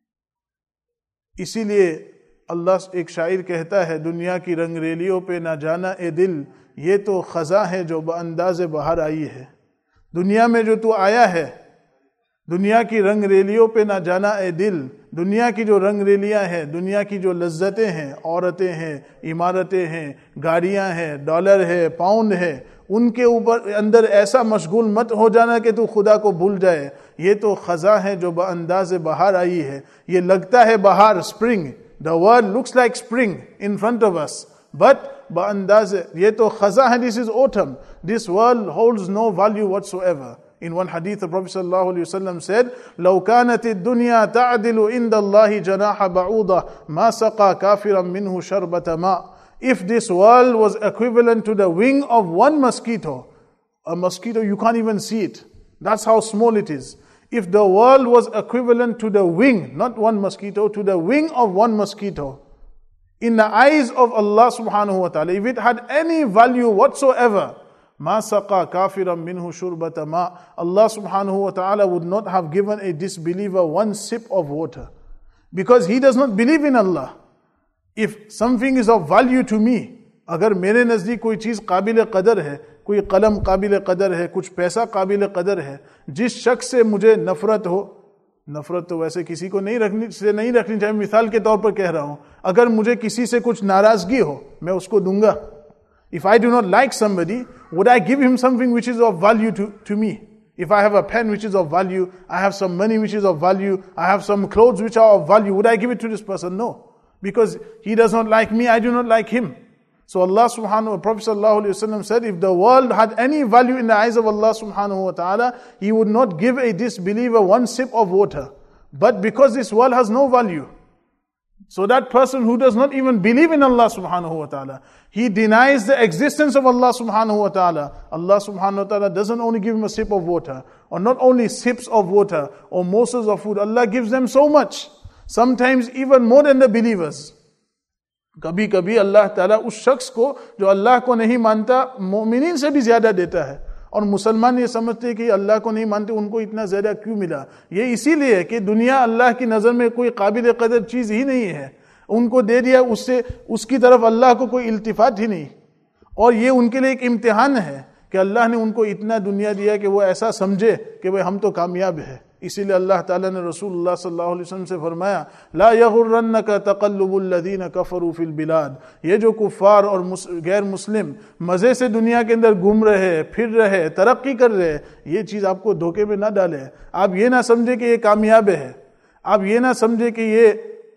اسی لیے اللہ ایک شاعر کہتا ہے، دنیا کی رنگ ریلیوں پہ نہ جانا اے دل، یہ تو خزاں ہے جو بانداز بہار آئی ہے. دنیا میں جو تو آیا ہے، دنیا کی رنگ ریلیوں پہ نہ جانا اے دل، دنیا کی جو رنگ ریلیاں ہیں، دنیا کی جو لذتیں ہیں، عورتیں ہیں، عمارتیں ہیں، گاڑیاں ہیں، ڈالر ہے، پاؤنڈ ہے، ان کے اوپر اندر ایسا مشغول مت ہو جانا کہ تو خدا کو بھول جائے. یہ تو خزاں ہے جو بانداز بہار آئی ہے. یہ لگتا ہے بہار، spring. The world looks like spring in front of us, but بانداز یہ تو خزاں ہے. This is autumn. This world holds no value whatsoever. In one hadith, the Prophet sallallahu alaihi wasallam said, لو كانت الدنيا تعدل عند الله جناح بعوضة ما سقى كافرا منه شربة ماء. If this world was equivalent to the wing of one mosquito, a mosquito you can't even see it. That's how small it is. If the world was equivalent to the wing, not one mosquito, to the wing of one mosquito, in the eyes of Allah subhanahu wa ta'ala, if it had any value whatsoever, مَا سَقَى كَافِرًا مِّنْهُ شُرْبَةَ مَاءٍ, Allah subhanahu wa ta'ala would not have given a disbeliever one sip of water. Because he does not believe in Allah. If something is of value to me, اگر میرے نزدیک کوئی چیز قابل قدر ہے، کوئی قلم قابل قدر ہے، کچھ پیسہ قابل قدر ہے، جس شخص سے مجھے نفرت ہو، نفرت تو ویسے کسی کو نہیں رکھنی سے نہیں رکھنی چاہیے، مثال کے طور پر کہہ رہا ہوں، اگر مجھے کسی سے کچھ ناراضگی ہو میں اس کو دوں گا. If I do not like somebody, would I give him something which is of value to, to me? If I have a pen which is of value, I have some money which is of value, I have some clothes which are of value, would I give it to this person? No. Because he does not like me, I do not like him. So Allah subhanahu wa ta'ala, Prophet sallallahu alayhi wa sallam said, if the world had any value in the eyes of Allah subhanahu wa ta'ala, He would not give a disbeliever one sip of water. But because this world has no value, so that person who does not even believe in Allah subhanahu wa ta'ala, he denies the existence of Allah subhanahu wa ta'ala. Allah subhanahu wa ta'ala doesn't only give him a sip of water, or not only sips of water, or morsels of food. Allah gives them so much. Sometimes even more than the believers. کبھی کبھی اللہ تعالیٰ اس شخص کو جو اللہ کو نہیں مانتا مومنین سے بھی زیادہ دیتا ہے. اور مسلمان یہ سمجھتے ہیں کہ اللہ کو نہیں مانتے ان کو اتنا زیادہ کیوں ملا. یہ اسی لیے کہ دنیا اللہ کی نظر میں کوئی قابل قدر چیز ہی نہیں ہے. ان کو دے دیا, اس سے اس کی طرف اللہ کو کوئی التفات ہی نہیں. اور یہ ان کے لیے ایک امتحان ہے کہ اللہ نے ان کو اتنا دنیا دیا کہ وہ ایسا سمجھے کہ وہ ہم تو کامیاب ہیں. اسی لیے اللہ تعالیٰ نے رسول اللہ صلی اللہ علیہ وسلم سے فرمایا, لا یغرنک تقلب الذین کفروا فی البلاد. یہ جو کفار اور غیر مسلم مزے سے دنیا کے اندر گھوم رہے, پھر رہے, ترقی کر رہے, یہ چیز آپ کو دھوکے میں نہ ڈالے. آپ یہ نہ سمجھے کہ یہ کامیاب ہے, آپ یہ نہ سمجھے کہ یہ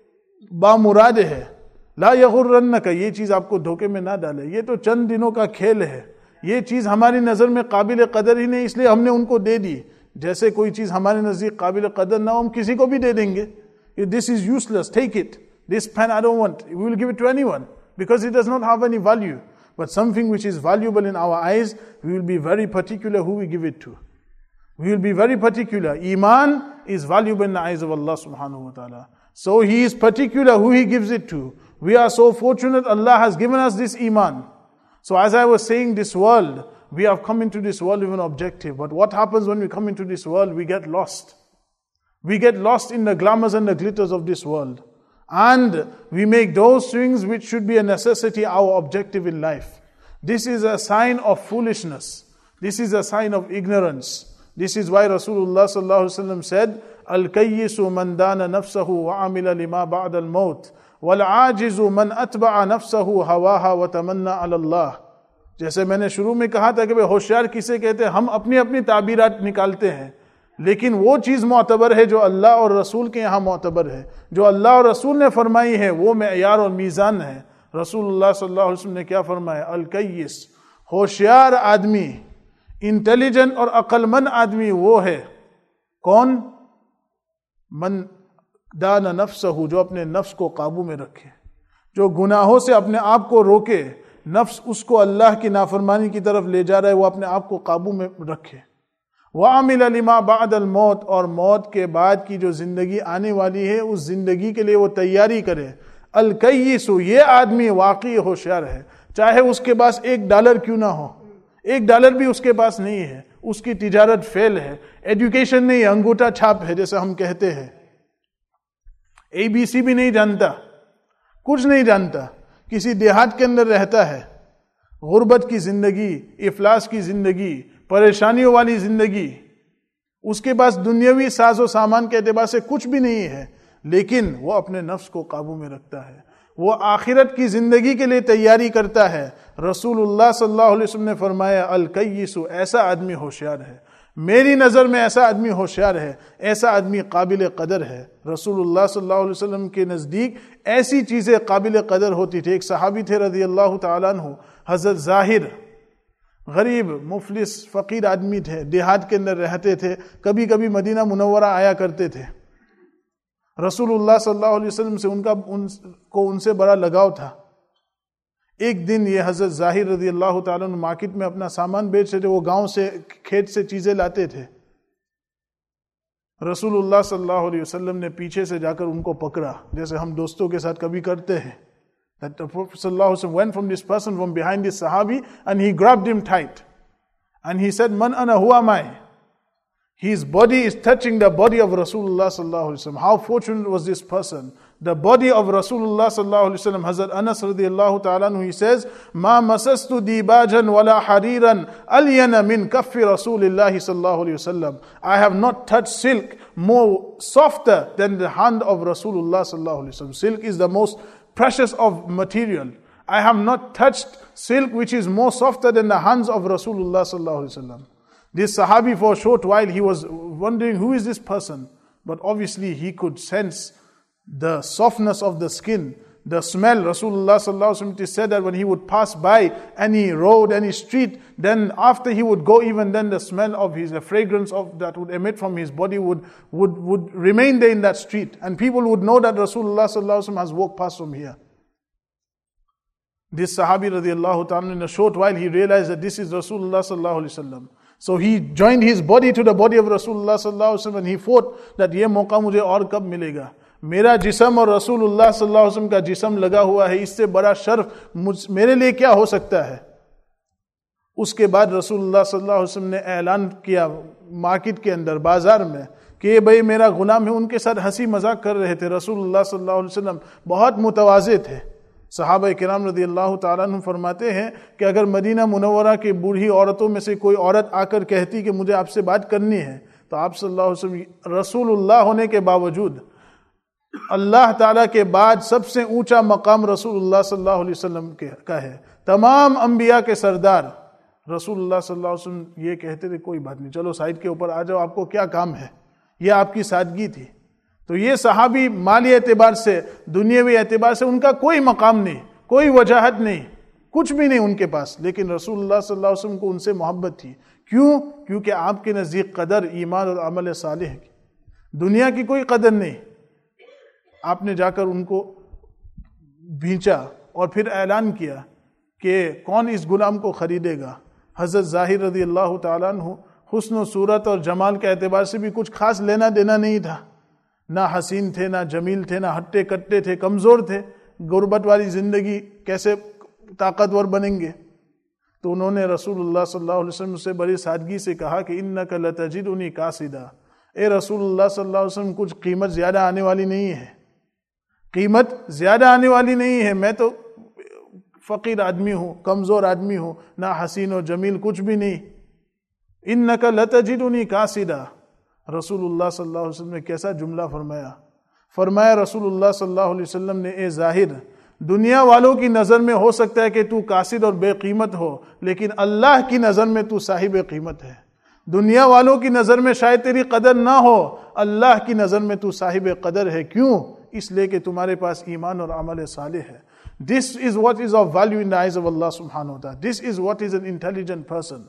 بامراد ہے. لا یغرنک, یہ چیز آپ کو دھوکے میں نہ ڈالے. یہ تو چند دنوں کا کھیل ہے, یہ چیز ہماری نظر میں قابل قدر ہی نہیں, اس لیے ہم نے ان کو دے دی. جیسے کوئی چیز ہمارے نزدیک قابل قدر نہ ہو, ہم کسی کو بھی دے دیں گے. This is useless, take it. This pen I don't want. We will give it to anyone because it does not have any value. But something which is valuable in our eyes, we will be very particular who we give it to. We will be very particular. Iman is valuable in the eyes of Allah subhanahu wa ta'ala. So He is particular who He gives it to. We are so fortunate Allah has given us this Iman. So as I was saying, this world, we have come into this world with an objective. But what happens when we come into this world? We get lost. We get lost in the glamours and the glitters of this world. And we make those things which should be a necessity our objective in life. This is a sign of foolishness. This is a sign of ignorance. This is why Rasulullah sallallahu alaihi wasallam said, "Al-kayyisu man dana nafsahu wa amila lima ba'da al-maut, wal-ajizu man atba'a nafsahu hawaha wa tamanna 'ala Allah." جیسے میں نے شروع میں کہا تھا کہ بھئی ہوشیار کسے کہتے ہیں؟ ہم اپنی اپنی تعبیرات نکالتے ہیں، لیکن وہ چیز معتبر ہے جو اللہ اور رسول کے یہاں معتبر ہے، جو اللہ اور رسول نے فرمائی ہے وہ معیار اور میزان ہے. رسول اللہ صلی اللہ علیہ وسلم نے کیا فرمایا؟ الکیس، ہوشیار آدمی، انٹیلیجنٹ اور عقل مند آدمی وہ ہے کون؟ من دان نفسہ، جو اپنے نفس کو قابو میں رکھے، جو گناہوں سے اپنے آپ کو روکے. نفس اس کو اللہ کی نافرمانی کی طرف لے جا رہا ہے، وہ اپنے آپ کو قابو میں رکھے. وَعَمِلَ لِمَا بَعْدَ الْمَوْتِ، اور موت کے بعد کی جو زندگی آنے والی ہے اس زندگی کے لیے وہ تیاری کرے. الکیس، یہ آدمی واقعی ہوشیار ہے، چاہے اس کے پاس ایک ڈالر کیوں نہ ہو، ایک ڈالر بھی اس کے پاس نہیں ہے، اس کی تجارت فیل ہے، ایڈوکیشن نہیں ہے، انگوٹھا چھاپ ہے جیسے ہم کہتے ہیں، اے بی سی بھی نہیں جانتا، کچھ نہیں جانتا، کسی دیہات کے اندر رہتا ہے، غربت کی زندگی، افلاس کی زندگی، پریشانیوں والی زندگی، اس کے پاس دنیاوی ساز و سامان کے اعتبار سے کچھ بھی نہیں ہے، لیکن وہ اپنے نفس کو قابو میں رکھتا ہے، وہ آخرت کی زندگی کے لیے تیاری کرتا ہے. رسول اللہ صلی اللہ علیہ وسلم نے فرمایا الکیس، ایسا آدمی ہوشیار ہے، میری نظر میں ایسا آدمی ہوشیار ہے، ایسا آدمی قابل قدر ہے. رسول اللہ صلی اللہ علیہ وسلم کے نزدیک ایسی چیزیں قابل قدر ہوتی تھی. ایک صحابی تھے رضی اللہ تعالیٰ عنہ، حضرت ظاہر، غریب مفلس فقیر آدمی تھے، دیہات کے اندر رہتے تھے، کبھی کبھی مدینہ منورہ آیا کرتے تھے. رسول اللہ صلی اللہ علیہ وسلم سے ان کا ان کو ان سے بڑا لگاؤ تھا. ایک دن یہ حضرت ظاہر رضی اللہ تعالیٰ عنہ مارکیٹ میں اپنا سامان بیچ رہے تھے، وہ گاؤں سے کھیت سے چیزیں لاتے تھے. رسول اللہ صلی اللہ علیہ وسلم نے پیچھے سے جا کر ان کو پکڑا، جیسے ہم دوستوں کے ساتھ کبھی کرتے ہیں. That the Prophet sallallahu alaihi wasallam went from this person from behind this Sahabi and he grabbed him tight. And he said, Man ana, who am I? His body is touching the body of Rasulullah sallallahu alaihi wasallam. How fortunate was this person? The body of Rasulullah sallallahu alaihi wasallam. Hazrat Anas radiyallahu ta'ala anhu, he says, Ma masastu dibajan wala hariran alyana min kaffi Rasulillahi sallallahu alaihi wasallam. I have not touched silk more softer than the hand of Rasulullah sallallahu alaihi wasallam. Silk is the most precious of material. I have not touched silk which is more softer than the hands of Rasulullah sallallahu alaihi wasallam. This Sahabi, for a short while he was wondering who is this person, but obviously he could sense the softness of the skin, the smell. Rasulullah sallallahu alaihi wasallam, it is said that when he would pass by any road, any street, then after he would go, even then the smell of his, the fragrance of that would emit from his body would would would remain there in that street, and people would know that Rasulullah sallallahu alaihi wasallam has walked past from here. This Sahabi radiallahu ta'ala, in a short while he realized that this is Rasulullah sallallahu alaihi wasallam. So he joined his body to the body of Rasulullah sallallahu alaihi wasallam, and he thought that یہ موقع مجھے اور کب ملے گا؟ میرا جسم اور رسول اللہ صلی اللہ علیہ وسلم کا جسم لگا ہوا ہے، اس سے بڑا شرف میرے لیے کیا ہو سکتا ہے؟ اس کے بعد رسول اللہ صلی اللہ علیہ وسلم نے اعلان کیا مارکیٹ کے اندر، بازار میں، کہ یہ بھائی میرا غلام ہے. ان کے ساتھ ہنسی مذاق کر رہے تھے. رسول اللہ صلی اللہ علیہ وسلم بہت متواضع تھے. صحابہ کرام رضی اللہ تعالیٰ عنہ فرماتے ہیں کہ اگر مدینہ منورہ کے بوڑھی عورتوں میں سے کوئی عورت آ کر کہتی کہ مجھے آپ سے بات کرنی ہے، تو آپ صلی اللہ علیہ وسلم رسول اللہ ہونے کے باوجود، اللہ تعالیٰ کے بعد سب سے اونچا مقام رسول اللہ صلی اللہ علیہ وسلم کا ہے. تمام انبیاء کے سردار رسول اللہ صلی اللہ علیہ وسلم یہ کہتے تھے کوئی بات نہیں، چلو سائڈ کے اوپر آ جاؤ، آپ کو کیا کام ہے. یہ آپ کی سادگی تھی. تو یہ صحابی مالی اعتبار سے، دنیاوی اعتبار سے ان کا کوئی مقام نہیں، کوئی وجاہت نہیں، کچھ بھی نہیں ان کے پاس، لیکن رسول اللہ صلی اللہ علیہ وسلم کو ان سے محبت تھی. کیوں؟ کیونکہ آپ کے نزدیک قدر ایمان اور عمل صالح کی، دنیا کی کوئی قدر نہیں. آپ نے جا کر ان کو بھینچا اور پھر اعلان کیا کہ کون اس غلام کو خریدے گا. حضرت ظاہر رضی اللہ تعالیٰ عنہ حسن و صورت اور جمال کے اعتبار سے بھی کچھ خاص لینا دینا نہیں تھا، نہ حسین تھے، نہ جمیل تھے، نہ ہٹے کٹے تھے، کمزور تھے. غربت والی زندگی کیسے طاقتور بنیں گے؟ تو انہوں نے رسول اللہ صلی اللہ علیہ وسلم سے بڑی سادگی سے کہا کہ انک لتجدنی قاصدا، اے رسول اللہ صلی اللہ علیہ وسلم کچھ قیمت زیادہ آنے والی نہیں ہے، قیمت زیادہ آنے والی نہیں ہے، میں تو فقیر آدمی ہوں، کمزور آدمی ہوں، نہ حسین و جمیل کچھ بھی نہیں، انک لتجدنی قاصدا۔ رسول اللہ صلی اللہ علیہ وسلم نے کیسا جملہ فرمایا، فرمایا رسول اللہ صلی اللہ علیہ وسلم نے، اے ظاہر دنیا والوں کی نظر میں ہو سکتا ہے کہ تو قاصد اور بے قیمت ہو، لیکن اللہ کی نظر میں تو صاحب قیمت ہے۔ دنیا والوں کی نظر میں شاید تیری قدر نہ ہو، اللہ کی نظر میں تو صاحب قدر ہے۔ کیوں؟ اس لیے کہ تمہارے پاس ایمان اور عمل صالح ہے۔ This is what is of value in the eyes of Allah subhanahu wa ta'ala. This is what is an intelligent person.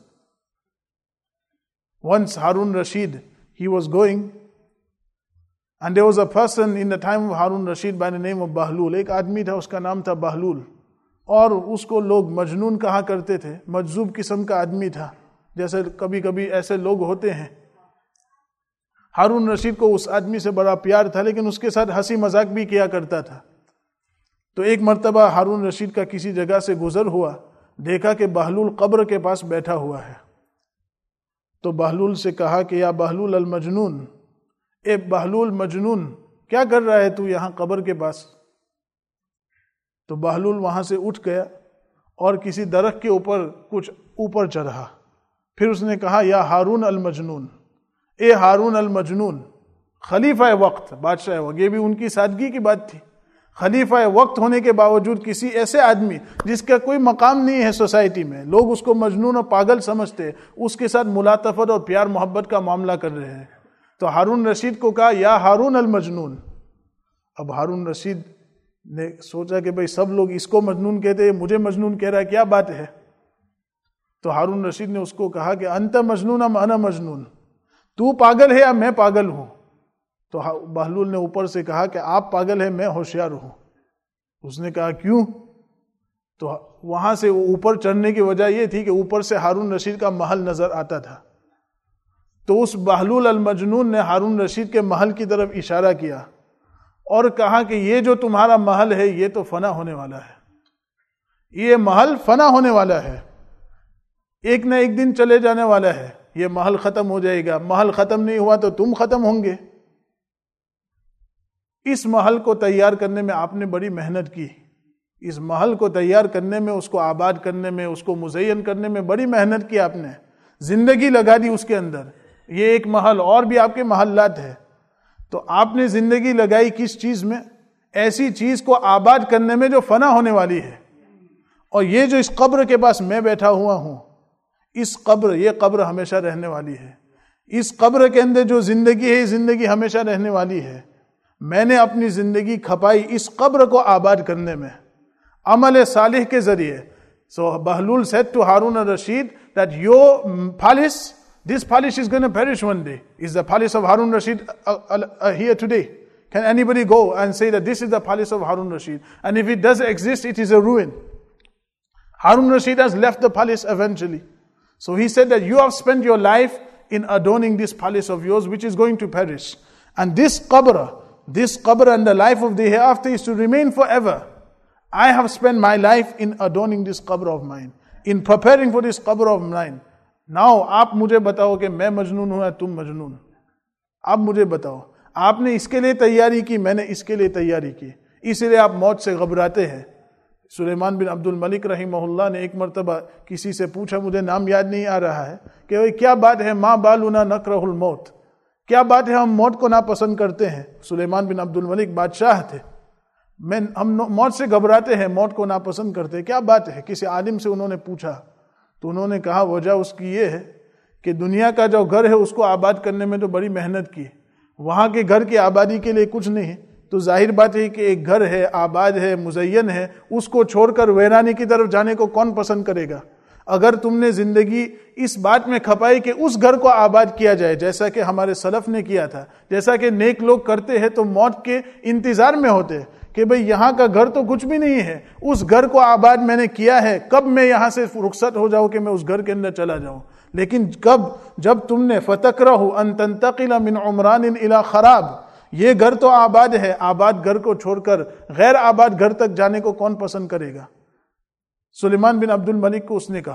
Once Harun Rashid, he was going, and there was a person in the time of Harun Rashid by the name of Bahlul. ایک آدمی تھا، اس کا نام تھا بہلول، اور اس کو لوگ مجنون کہا کرتے تھے، مجذوب قسم کا آدمی تھا، جیسے کبھی کبھی ایسے لوگ ہوتے ہیں۔ ہارون رشید کو اس آدمی سے بڑا پیار تھا، لیکن اس کے ساتھ ہنسی مذاق بھی کیا کرتا تھا۔ تو ایک مرتبہ ہارون رشید کا کسی جگہ سے گزر ہوا، دیکھا کہ بہلول قبر کے پاس بیٹھا ہوا ہے، تو بہلول سے کہا کہ یا بہلول المجنون، اے بہلول مجنون، کیا کر رہا ہے تو یہاں قبر کے پاس؟ تو بہلول وہاں سے اٹھ گیا اور کسی درخت کے اوپر کچھ اوپر چڑھا، پھر اس نے کہا یا ہارون المجنون، اے ہارون المجنون، خلیفہ وقت، بادشاہ وقت، یہ بھی ان کی سادگی کی بات تھی، خلیفہ وقت ہونے کے باوجود کسی ایسے آدمی جس کا کوئی مقام نہیں ہے سوسائٹی میں، لوگ اس کو مجنون اور پاگل سمجھتے، اس کے ساتھ ملاطفت اور پیار محبت کا معاملہ کر رہے ہیں۔ تو ہارون رشید کو کہا یا ہارون المجنون۔ اب ہارون رشید نے سوچا کہ بھئی سب لوگ اس کو مجنون کہتے ہیں، مجھے مجنون کہہ رہا ہے، کیا بات ہے؟ تو ہارون رشید نے اس کو کہا کہ انت مجنون ام انا مجنون، تو پاگل ہے یا میں پاگل ہوں؟ تو بہلول نے اوپر سے کہا کہ آپ پاگل ہیں، میں ہوشیار ہوں۔ اس نے کہا کیوں؟ تو وہاں سے اوپر چڑھنے کی وجہ یہ تھی کہ اوپر سے ہارون رشید کا محل نظر آتا تھا، تو اس بہلول المجنون نے ہارون رشید کے محل کی طرف اشارہ کیا اور کہا کہ یہ جو تمہارا محل ہے یہ تو فنا ہونے والا ہے، یہ محل فنا ہونے والا ہے، ایک نہ ایک دن چلے جانے والا ہے، یہ محل ختم ہو جائے گا، محل ختم نہیں ہوا تو تم ختم ہوں گے۔ اس محل کو تیار کرنے میں آپ نے بڑی محنت کی، اس محل کو تیار کرنے میں، اس کو آباد کرنے میں، اس کو مزین کرنے میں بڑی محنت کی، آپ نے زندگی لگا دی اس کے اندر۔ یہ ایک محل، اور بھی آپ کے محلات ہیں، تو آپ نے زندگی لگائی کس چیز میں؟ ایسی چیز کو آباد کرنے میں جو فنا ہونے والی ہے۔ اور یہ جو اس قبر کے پاس میں بیٹھا ہوا ہوں، اس قبر، یہ قبر ہمیشہ رہنے والی ہے، اس قبر کے اندر جو زندگی ہے، یہ زندگی ہمیشہ رہنے والی ہے۔ میں نے اپنی زندگی کھپائی اس قبر کو آباد کرنے میں، عمل صالح کے ذریعے۔ So Bahlul said to Harun al-Rashid that your palace, this palace is going to perish one day. Is the palace of Harun Rashid uh, uh, uh, here today? Can anybody go and say that this is the palace of Harun Rashid? And if it does exist, it is a ruin. Harun Rashid has left the palace eventually. So he said that you have spent your life in adorning this palace of yours, which is going to perish. And this qabr, this qabr and the life of the hereafter is to remain forever. I have spent my life in adorning this qabr of mine, in preparing for this qabr of mine. Now, آپ مجھے بتاؤ کہ میں مجنون ہوں یا تم مجنون؟ آپ مجھے بتاؤ، آپ نے اس کے لیے تیاری کی، میں نے اس کے لیے تیاری کی، اس لیے آپ موت سے گھبراتے ہیں۔ سلیمان بن عبد الملک رحمہ اللہ نے ایک مرتبہ کسی سے پوچھا، مجھے نام یاد نہیں آ رہا ہے، کہ بھئی کیا بات ہے، ما بالنا نکرہ الموت، کیا بات ہے ہم موت کو ناپسند کرتے ہیں؟ سلیمان بن عبد الملک بادشاہ تھے، میں ہم موت سے گھبراتے ہیں، موت کو ناپسند کرتے ہیں، کیا بات ہے؟ کسی عالم سے انہوں نے پوچھا، تو انہوں نے کہا وجہ اس کی یہ ہے کہ دنیا کا جو گھر ہے اس کو آباد کرنے میں تو بڑی محنت کی، وہاں کے گھر کی آبادی کے لیے کچھ نہیں، تو ظاہر بات ہے کہ ایک گھر ہے، آباد ہے، مزین ہے، اس کو چھوڑ کر ویرانی کی طرف جانے کو کون پسند کرے گا؟ اگر تم نے زندگی اس بات میں کھپائی کہ اس گھر کو آباد کیا جائے، جیسا کہ ہمارے سلف نے کیا تھا، جیسا کہ نیک لوگ کرتے ہیں، تو موت کے انتظار میں ہوتے کہ بھئی یہاں کا گھر تو کچھ بھی نہیں ہے، اس گھر کو آباد میں نے کیا ہے، کب میں یہاں سے رخصت ہو جاؤں کہ میں اس گھر کے اندر چلا جاؤں؟ لیکن کب؟ جب تم نے فَتَكْرَهُ أَن تَنْتَقِلَ مِنْ عُمْرَانٍ إِلَى خَرَابٍ، یہ گھر تو آباد ہے، آباد گھر کو چھوڑ کر غیر آباد گھر تک جانے کو کون پسند کرے گا؟ سلیمان بن عبد الملک کو اس نے کہا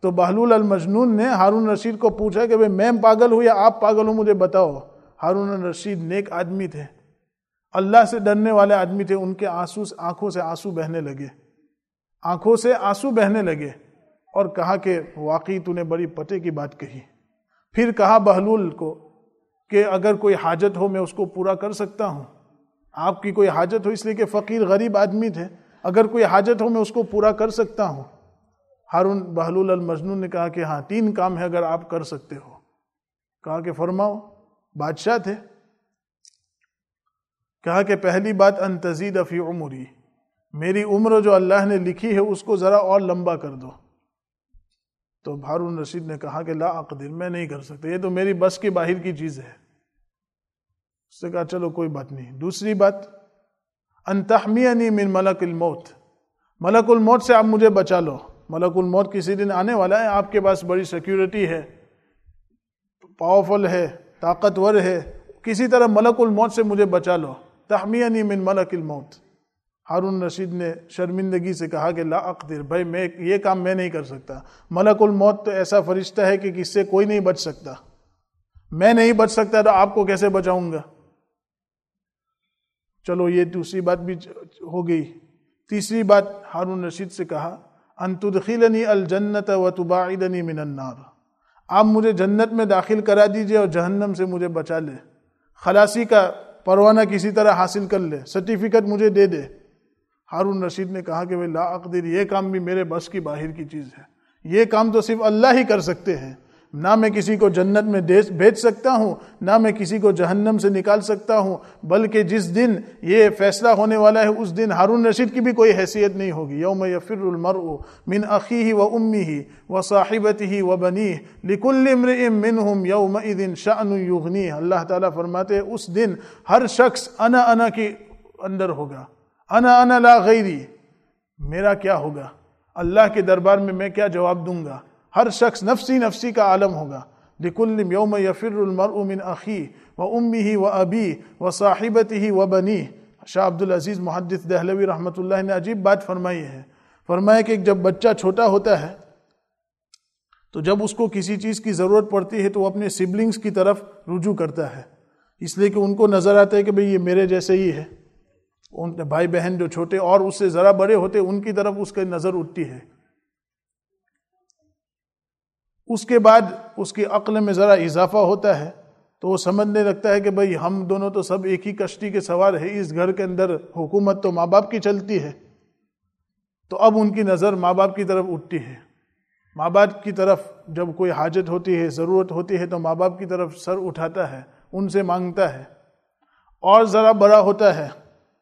تو بہلول المجنون نے ہارون رشید کو پوچھا کہ بھئی میں پاگل ہوں یا آپ پاگل ہوں، مجھے بتاؤ۔ ہارون رشید نیک آدمی تھے، اللہ سے ڈرنے والے آدمی تھے، ان کے آنسو آنکھوں سے آنسو بہنے لگے آنکھوں سے آنسو بہنے لگے اور کہا کہ واقعی تو نے بڑی پتے کی بات کہی۔ پھر کہا بہلول کو کہ اگر کوئی حاجت ہو میں اس کو پورا کر سکتا ہوں، آپ کی کوئی حاجت ہو، اس لیے کہ فقیر غریب آدمی تھے، اگر کوئی حاجت ہو میں اس کو پورا کر سکتا ہوں۔ ہارون بہلول المجنون نے کہا کہ ہاں تین کام ہے اگر آپ کر سکتے ہو۔ کہا کہ فرماؤ۔ بادشاہ تھے۔ کہا کہ پہلی بات ان تزید فی عمری، میری عمر جو اللہ نے لکھی ہے اس کو ذرا اور لمبا کر دو۔ تو ہارون رشید نے کہا کہ لا اقدر، میں نہیں کر سکتا، یہ تو میری بس کے باہر کی چیز ہے۔ اس نے کہا چلو کوئی بات نہیں۔ دوسری بات ان تحمیانی من ملک الموت، ملک الموت سے آپ مجھے بچا لو، ملک الموت کسی دن آنے والا ہے، آپ کے پاس بڑی سیکیورٹی ہے، پاورفل ہے، طاقتور ہے، کسی طرح ملک الموت سے مجھے بچا لو۔ تحمیانی من ملک الموت۔ ہارون رشید نے شرمندگی سے کہا کہ لا اقدر، بھائی میں یہ کام میں نہیں کر سکتا، ملک الموت تو ایسا فرشتہ ہے کہ کس سے کوئی نہیں بچ سکتا، میں نہیں بچ سکتا تو آپ کو کیسے بچاؤں گا۔ چلو یہ دوسری بات بھی ہو گئی۔ تیسری بات ہارون رشید سے کہا ان تدخلنی الجنت وتباعدنی من النار، آپ مجھے جنت میں داخل کرا دیجئے اور جہنم سے مجھے بچا لے، خلاصی کا پروانہ کسی طرح حاصل کر لے، سرٹیفکیٹ مجھے دے دے۔ ہارون رشید نے کہا کہ لا اقدر، یہ کام بھی میرے بس کی باہر کی چیز ہے، یہ کام تو صرف اللہ ہی کر سکتے ہیں، نہ میں کسی کو جنت میں بھیج سکتا ہوں، نہ میں کسی کو جہنم سے نکال سکتا ہوں، بلکہ جس دن یہ فیصلہ ہونے والا ہے اس دن ہارون رشید کی بھی کوئی حیثیت نہیں ہوگی۔ یوم یفر المرء من اخیہ و امہ و صاحبتہ و بنیہ لکل امرئ منہم یومئذ شأن یغنیہ۔ اللہ تعالیٰ فرماتے ہیں اس دن ہر شخص انا انا کے اندر ہوگا، انا انا لا غیری، میرا کیا ہوگا، اللہ کے دربار میں میں کیا جواب دوں گا۔ ہر شخص نفسی نفسی کا عالم ہوگا۔ لِكُلِّ يَوْمَ يَفِرُّ الْمَرْءُ مِنْ أَخِيهِ وَأُمِّهِ وَأَبِيهِ وَصَاحِبَتِهِ وَبَنِيهِ۔ شاہ عبدالعزیز محدث دہلوی رحمۃ اللہ نے عجیب بات فرمائی ہے، فرمایا کہ جب بچہ چھوٹا ہوتا ہے تو جب اس کو کسی چیز کی ضرورت پڑتی ہے تو وہ اپنے سبلنگز کی طرف رجوع کرتا ہے، اس لیے کہ ان کو نظر آتا ہے کہ بھئی یہ میرے جیسے ہی ہے۔ ان بھائی بہن جو چھوٹے اور اس سے ذرا بڑے ہوتے ان کی طرف اس کی نظر اٹھتی ہے۔ اس کے بعد اس کی عقل میں ذرا اضافہ ہوتا ہے تو وہ سمجھنے لگتا ہے کہ بھئی ہم دونوں تو سب ایک ہی کشتی کے سوار ہیں، اس گھر کے اندر حکومت تو ماں باپ کی چلتی ہے۔ تو اب ان کی نظر ماں باپ کی طرف اٹھتی ہے، ماں باپ کی طرف جب کوئی حاجت ہوتی ہے، ضرورت ہوتی ہے تو ماں باپ کی طرف سر اٹھاتا ہے، ان سے مانگتا ہے۔ اور ذرا بڑا ہوتا ہے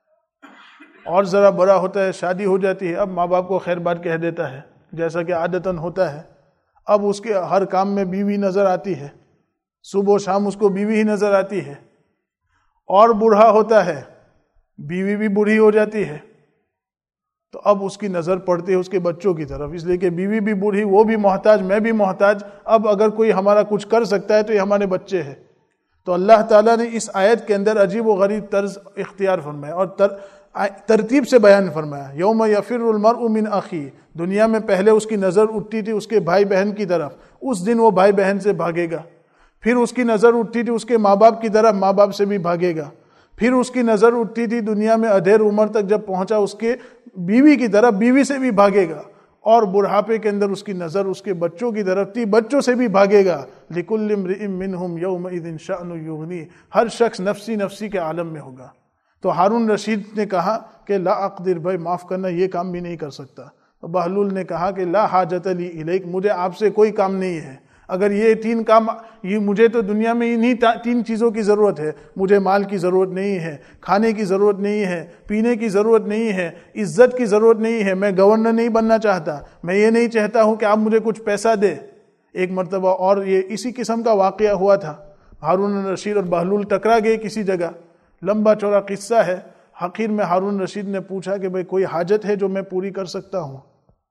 اور ذرا بڑا ہوتا ہے شادی ہو جاتی ہے، اب ماں باپ کو خیر بات کہہ دیتا ہے جیسا کہ عادتاً ہوتا ہے۔ اب اس کے ہر کام میں بیوی نظر آتی ہے، صبح و شام اس کو بیوی ہی نظر آتی ہے۔ اور بوڑھا ہوتا ہے، بیوی بھی بوڑھی ہو جاتی ہے، تو اب اس کی نظر پڑتی ہے اس کے بچوں کی طرف، اس لیے کہ بیوی بھی بوڑھی، وہ بھی محتاج، میں بھی محتاج، اب اگر کوئی ہمارا کچھ کر سکتا ہے تو یہ ہمارے بچے ہیں۔ تو اللہ تعالیٰ نے اس آیت کے اندر عجیب و غریب طرز اختیار فرمایا اور تر ترتیب سے بیان فرمایا۔ یوم یفر المرء من اخی، دنیا میں پہلے اس کی نظر اٹھتی تھی اس کے بھائی بہن کی طرف، اس دن وہ بھائی بہن سے بھاگے گا۔ پھر اس کی نظر اٹھتی تھی اس کے ماں باپ کی طرف، ماں باپ سے بھی بھاگے گا۔ پھر اس کی نظر اٹھتی تھی دنیا میں ادھیر عمر تک جب پہنچا اس کے بیوی کی طرف، بیوی سے بھی بھاگے گا۔ اور بڑھاپے کے اندر اس کی نظر اس کے بچوں کی طرف تھی، بچوں سے بھی بھاگے گا۔ لِكُلِّ امْرِئٍ مِّنْهُمْ يَوْمَئِذٍ شَأْنٌ يُغْنِيهِ، ہر شخص نفسی نفسی کے عالم میں ہوگا۔ تو ہارون رشید نے کہا کہ لا اقدر، بھائی معاف کرنا یہ کام بھی نہیں کر سکتا۔ تو بہلول نے کہا کہ لا حاجت لی الیک، مجھے آپ سے کوئی کام نہیں ہے، اگر یہ تین کام، یہ مجھے تو دنیا میں انہی تین چیزوں کی ضرورت ہے، مجھے مال کی ضرورت نہیں ہے، کھانے کی ضرورت نہیں ہے، پینے کی ضرورت نہیں ہے، عزت کی ضرورت نہیں ہے، میں گورنر نہیں بننا چاہتا، میں یہ نہیں چاہتا ہوں کہ آپ مجھے کچھ پیسہ دے۔ ایک مرتبہ اور یہ اسی قسم کا واقعہ ہوا تھا، ہارون رشید اور بہلول ٹکرا گئے کسی جگہ، لمبا چوڑا قصہ ہے۔ آخر میں ہارون رشید نے پوچھا کہ بھئی کوئی حاجت ہے جو میں پوری کر سکتا ہوں؟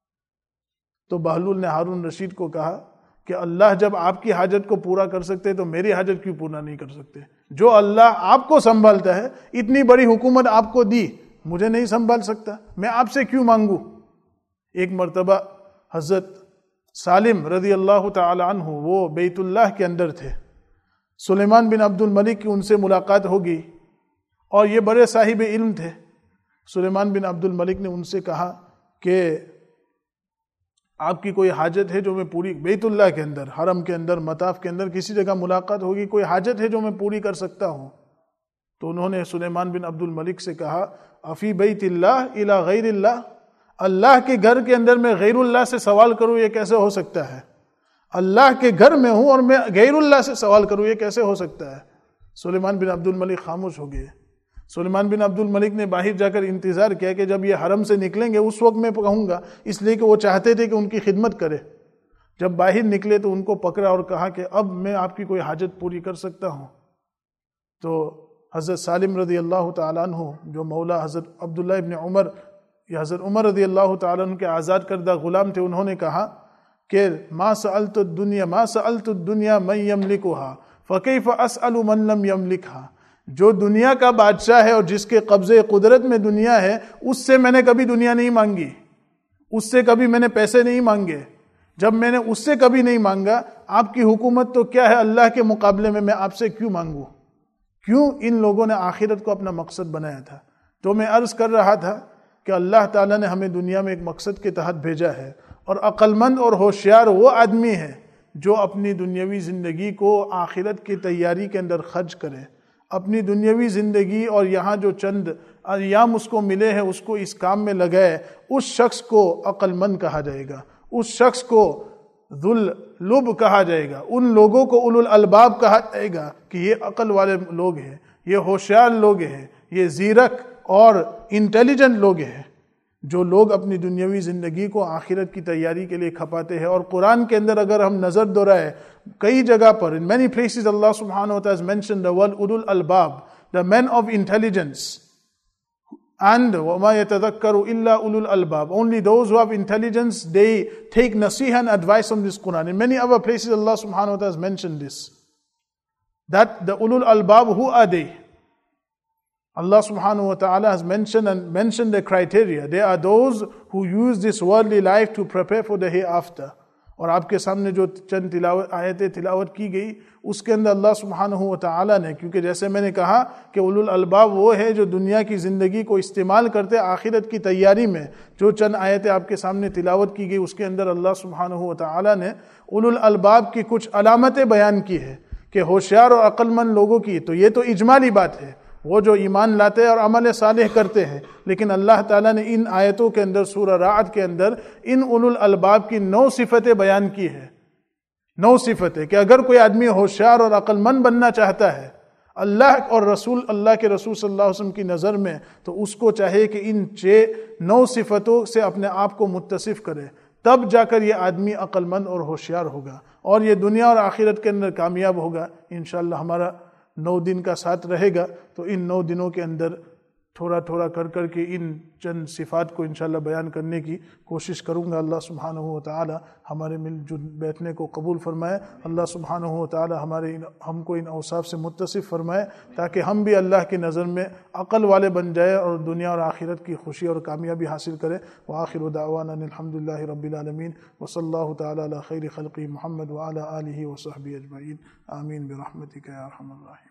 تو بہلول نے ہارون رشید کو کہا کہ اللہ جب آپ کی حاجت کو پورا کر سکتے تو میری حاجت کیوں پورا نہیں کر سکتے؟ جو اللہ آپ کو سنبھالتا ہے، اتنی بڑی حکومت آپ کو دی، مجھے نہیں سنبھال سکتا، میں آپ سے کیوں مانگوں؟ ایک مرتبہ حضرت سالم رضی اللہ تعالی عنہ وہ بیت اللہ کے اندر تھے، سلیمان بن عبد الملک کی ان سے ملاقات ہوگی، اور یہ بڑے صاحب علم تھے۔ سلیمان بن عبد الملک نے ان سے کہا کہ آپ کی کوئی حاجت ہے جو میں پوری، بیت اللہ کے اندر، حرم کے اندر، مطاف کے اندر کسی جگہ ملاقات ہوگی، کوئی حاجت ہے جو میں پوری کر سکتا ہوں؟ تو انہوں نے سلیمان بن عبد الملک سے کہا افی بیت اللہ الی غیر اللہ، اللہ کے گھر کے اندر میں غیر اللہ سے سوال کروں یہ کیسے ہو سکتا ہے؟ اللہ کے گھر میں ہوں اور میں غیر اللہ سے سوال کروں یہ کیسے ہو سکتا ہے؟ سلیمان بن عبد الملک خاموش ہو گئے۔ سلیمان بن عبد الملک نے باہر جا کر انتظار کیا کہ جب یہ حرم سے نکلیں گے اس وقت میں کہوں گا، اس لیے کہ وہ چاہتے تھے کہ ان کی خدمت کرے۔ جب باہر نکلے تو ان کو پکڑا اور کہا کہ اب میں آپ کی کوئی حاجت پوری کر سکتا ہوں؟ تو حضرت سالم رضی اللہ تعالیٰ عنہ جو مولا حضرت عبداللہ ابن عمر یا حضرت عمر رضی اللہ تعالیٰ عنہ کے آزاد کردہ غلام تھے، انہوں نے کہا کہ ما سألت الدنیا ما سألت الدنیا من یملکها فکیف اسأل من لم یملکها، جو دنیا کا بادشاہ ہے اور جس کے قبضے قدرت میں دنیا ہے، اس سے میں نے کبھی دنیا نہیں مانگی، اس سے کبھی میں نے پیسے نہیں مانگے۔ جب میں نے اس سے کبھی نہیں مانگا، آپ کی حکومت تو کیا ہے اللہ کے مقابلے میں، میں آپ سے کیوں مانگوں؟ کیوں ان لوگوں نے آخرت کو اپنا مقصد بنایا تھا۔ تو میں عرض کر رہا تھا کہ اللہ تعالیٰ نے ہمیں دنیا میں ایک مقصد کے تحت بھیجا ہے، اور عقل مند اور ہوشیار وہ آدمی ہے جو اپنی دنیاوی زندگی کو آخرت کی تیاری کے اندر خرچ کرے، اپنی دنیاوی زندگی اور یہاں جو چند ایام اس کو ملے ہیں اس کو اس کام میں لگائے، اس شخص کو عقل مند کہا جائے گا، اس شخص کو ذو اللب کہا جائے گا، ان لوگوں کو اولو الالباب کہا جائے گا کہ یہ عقل والے لوگ ہیں، یہ ہوشیار لوگ ہیں، یہ زیرک اور انٹیلیجنٹ لوگ ہیں، جو لوگ اپنی دنیاوی زندگی کو آخرت کی تیاری کے لیے کھپاتے ہیں۔ اور قرآن کے اندر اگر ہم نظر دورائے کئی جگہ پر in many places Allah subhanahu wa ta'ala has mentioned the word ulul albab, the men of intelligence, and وَمَا يَتَذَكَّرُ إِلَّا ulul albab, only those who have intelligence they take nasiha and advice from this Quran. In many other places Allah subhanahu wa ta'ala has mentioned this, that the ulul albab, who are they? Allah subhanahu wa ta'ala has mentioned and mentioned the criteria. They are those who use this worldly life to prepare for the hereafter. اور آپ کے سامنے جو چند تلاوت آیتیں تلاوت کی گئی اس کے اندر اللہ سبحانہ و تعالیٰ نے، کیونکہ جیسے میں نے کہا کہ اولو الالباب وہ ہے جو دنیا کی زندگی کو استعمال کرتے آخرت کی تیاری میں، جو چند آیتیں آپ کے سامنے تلاوت کی گئی اس کے اندر اللہ سبحانہ و تعالیٰ نے اولو الالباب کی کچھ علامتیں بیان کی ہے کہ ہوشیار اور عقل مند لوگوں کی، تو یہ تو اجمالی بات ہے، وہ جو ایمان لاتے اور عمل صالح کرتے ہیں، لیکن اللہ تعالیٰ نے ان آیتوں کے اندر سورہ رعد کے اندر ان اولو الالباب کی نو صفتیں بیان کی ہے، نو صفتیں کہ اگر کوئی آدمی ہوشیار اور عقل مند بننا چاہتا ہے اللہ اور رسول اللہ کے رسول صلی اللہ علیہ وسلم کی نظر میں، تو اس کو چاہیے کہ ان چھ نو صفتوں سے اپنے آپ کو متصف کرے، تب جا کر یہ آدمی عقل مند اور ہوشیار ہوگا اور یہ دنیا اور آخرت کے اندر کامیاب ہوگا۔ انشاءاللہ ہمارا نو دن کا ساتھ رہے گا، تو ان نو دنوں کے اندر تھوڑا تھوڑا کر کر کے ان چند صفات کو انشاءاللہ بیان کرنے کی کوشش کروں گا۔ اللہ سبحانہ و تعالی ہمارے مل جل بیٹھنے کو قبول فرمائے، اللہ سبحانہ و تعالی ہمارے ہم کو ان اوصاف سے متصف فرمائے تاکہ ہم بھی اللہ کی نظر میں عقل والے بن جائے اور دنیا اور آخرت کی خوشی اور کامیابی حاصل کرے۔ وآخر دعوانا الحمدللہ رب العالمین، وصلی اللہ تعالی علی خیر خلقہ محمد وعلی آلہ وصحبہ اجمعین، آمین برحمتک یا ارحم الراحمین۔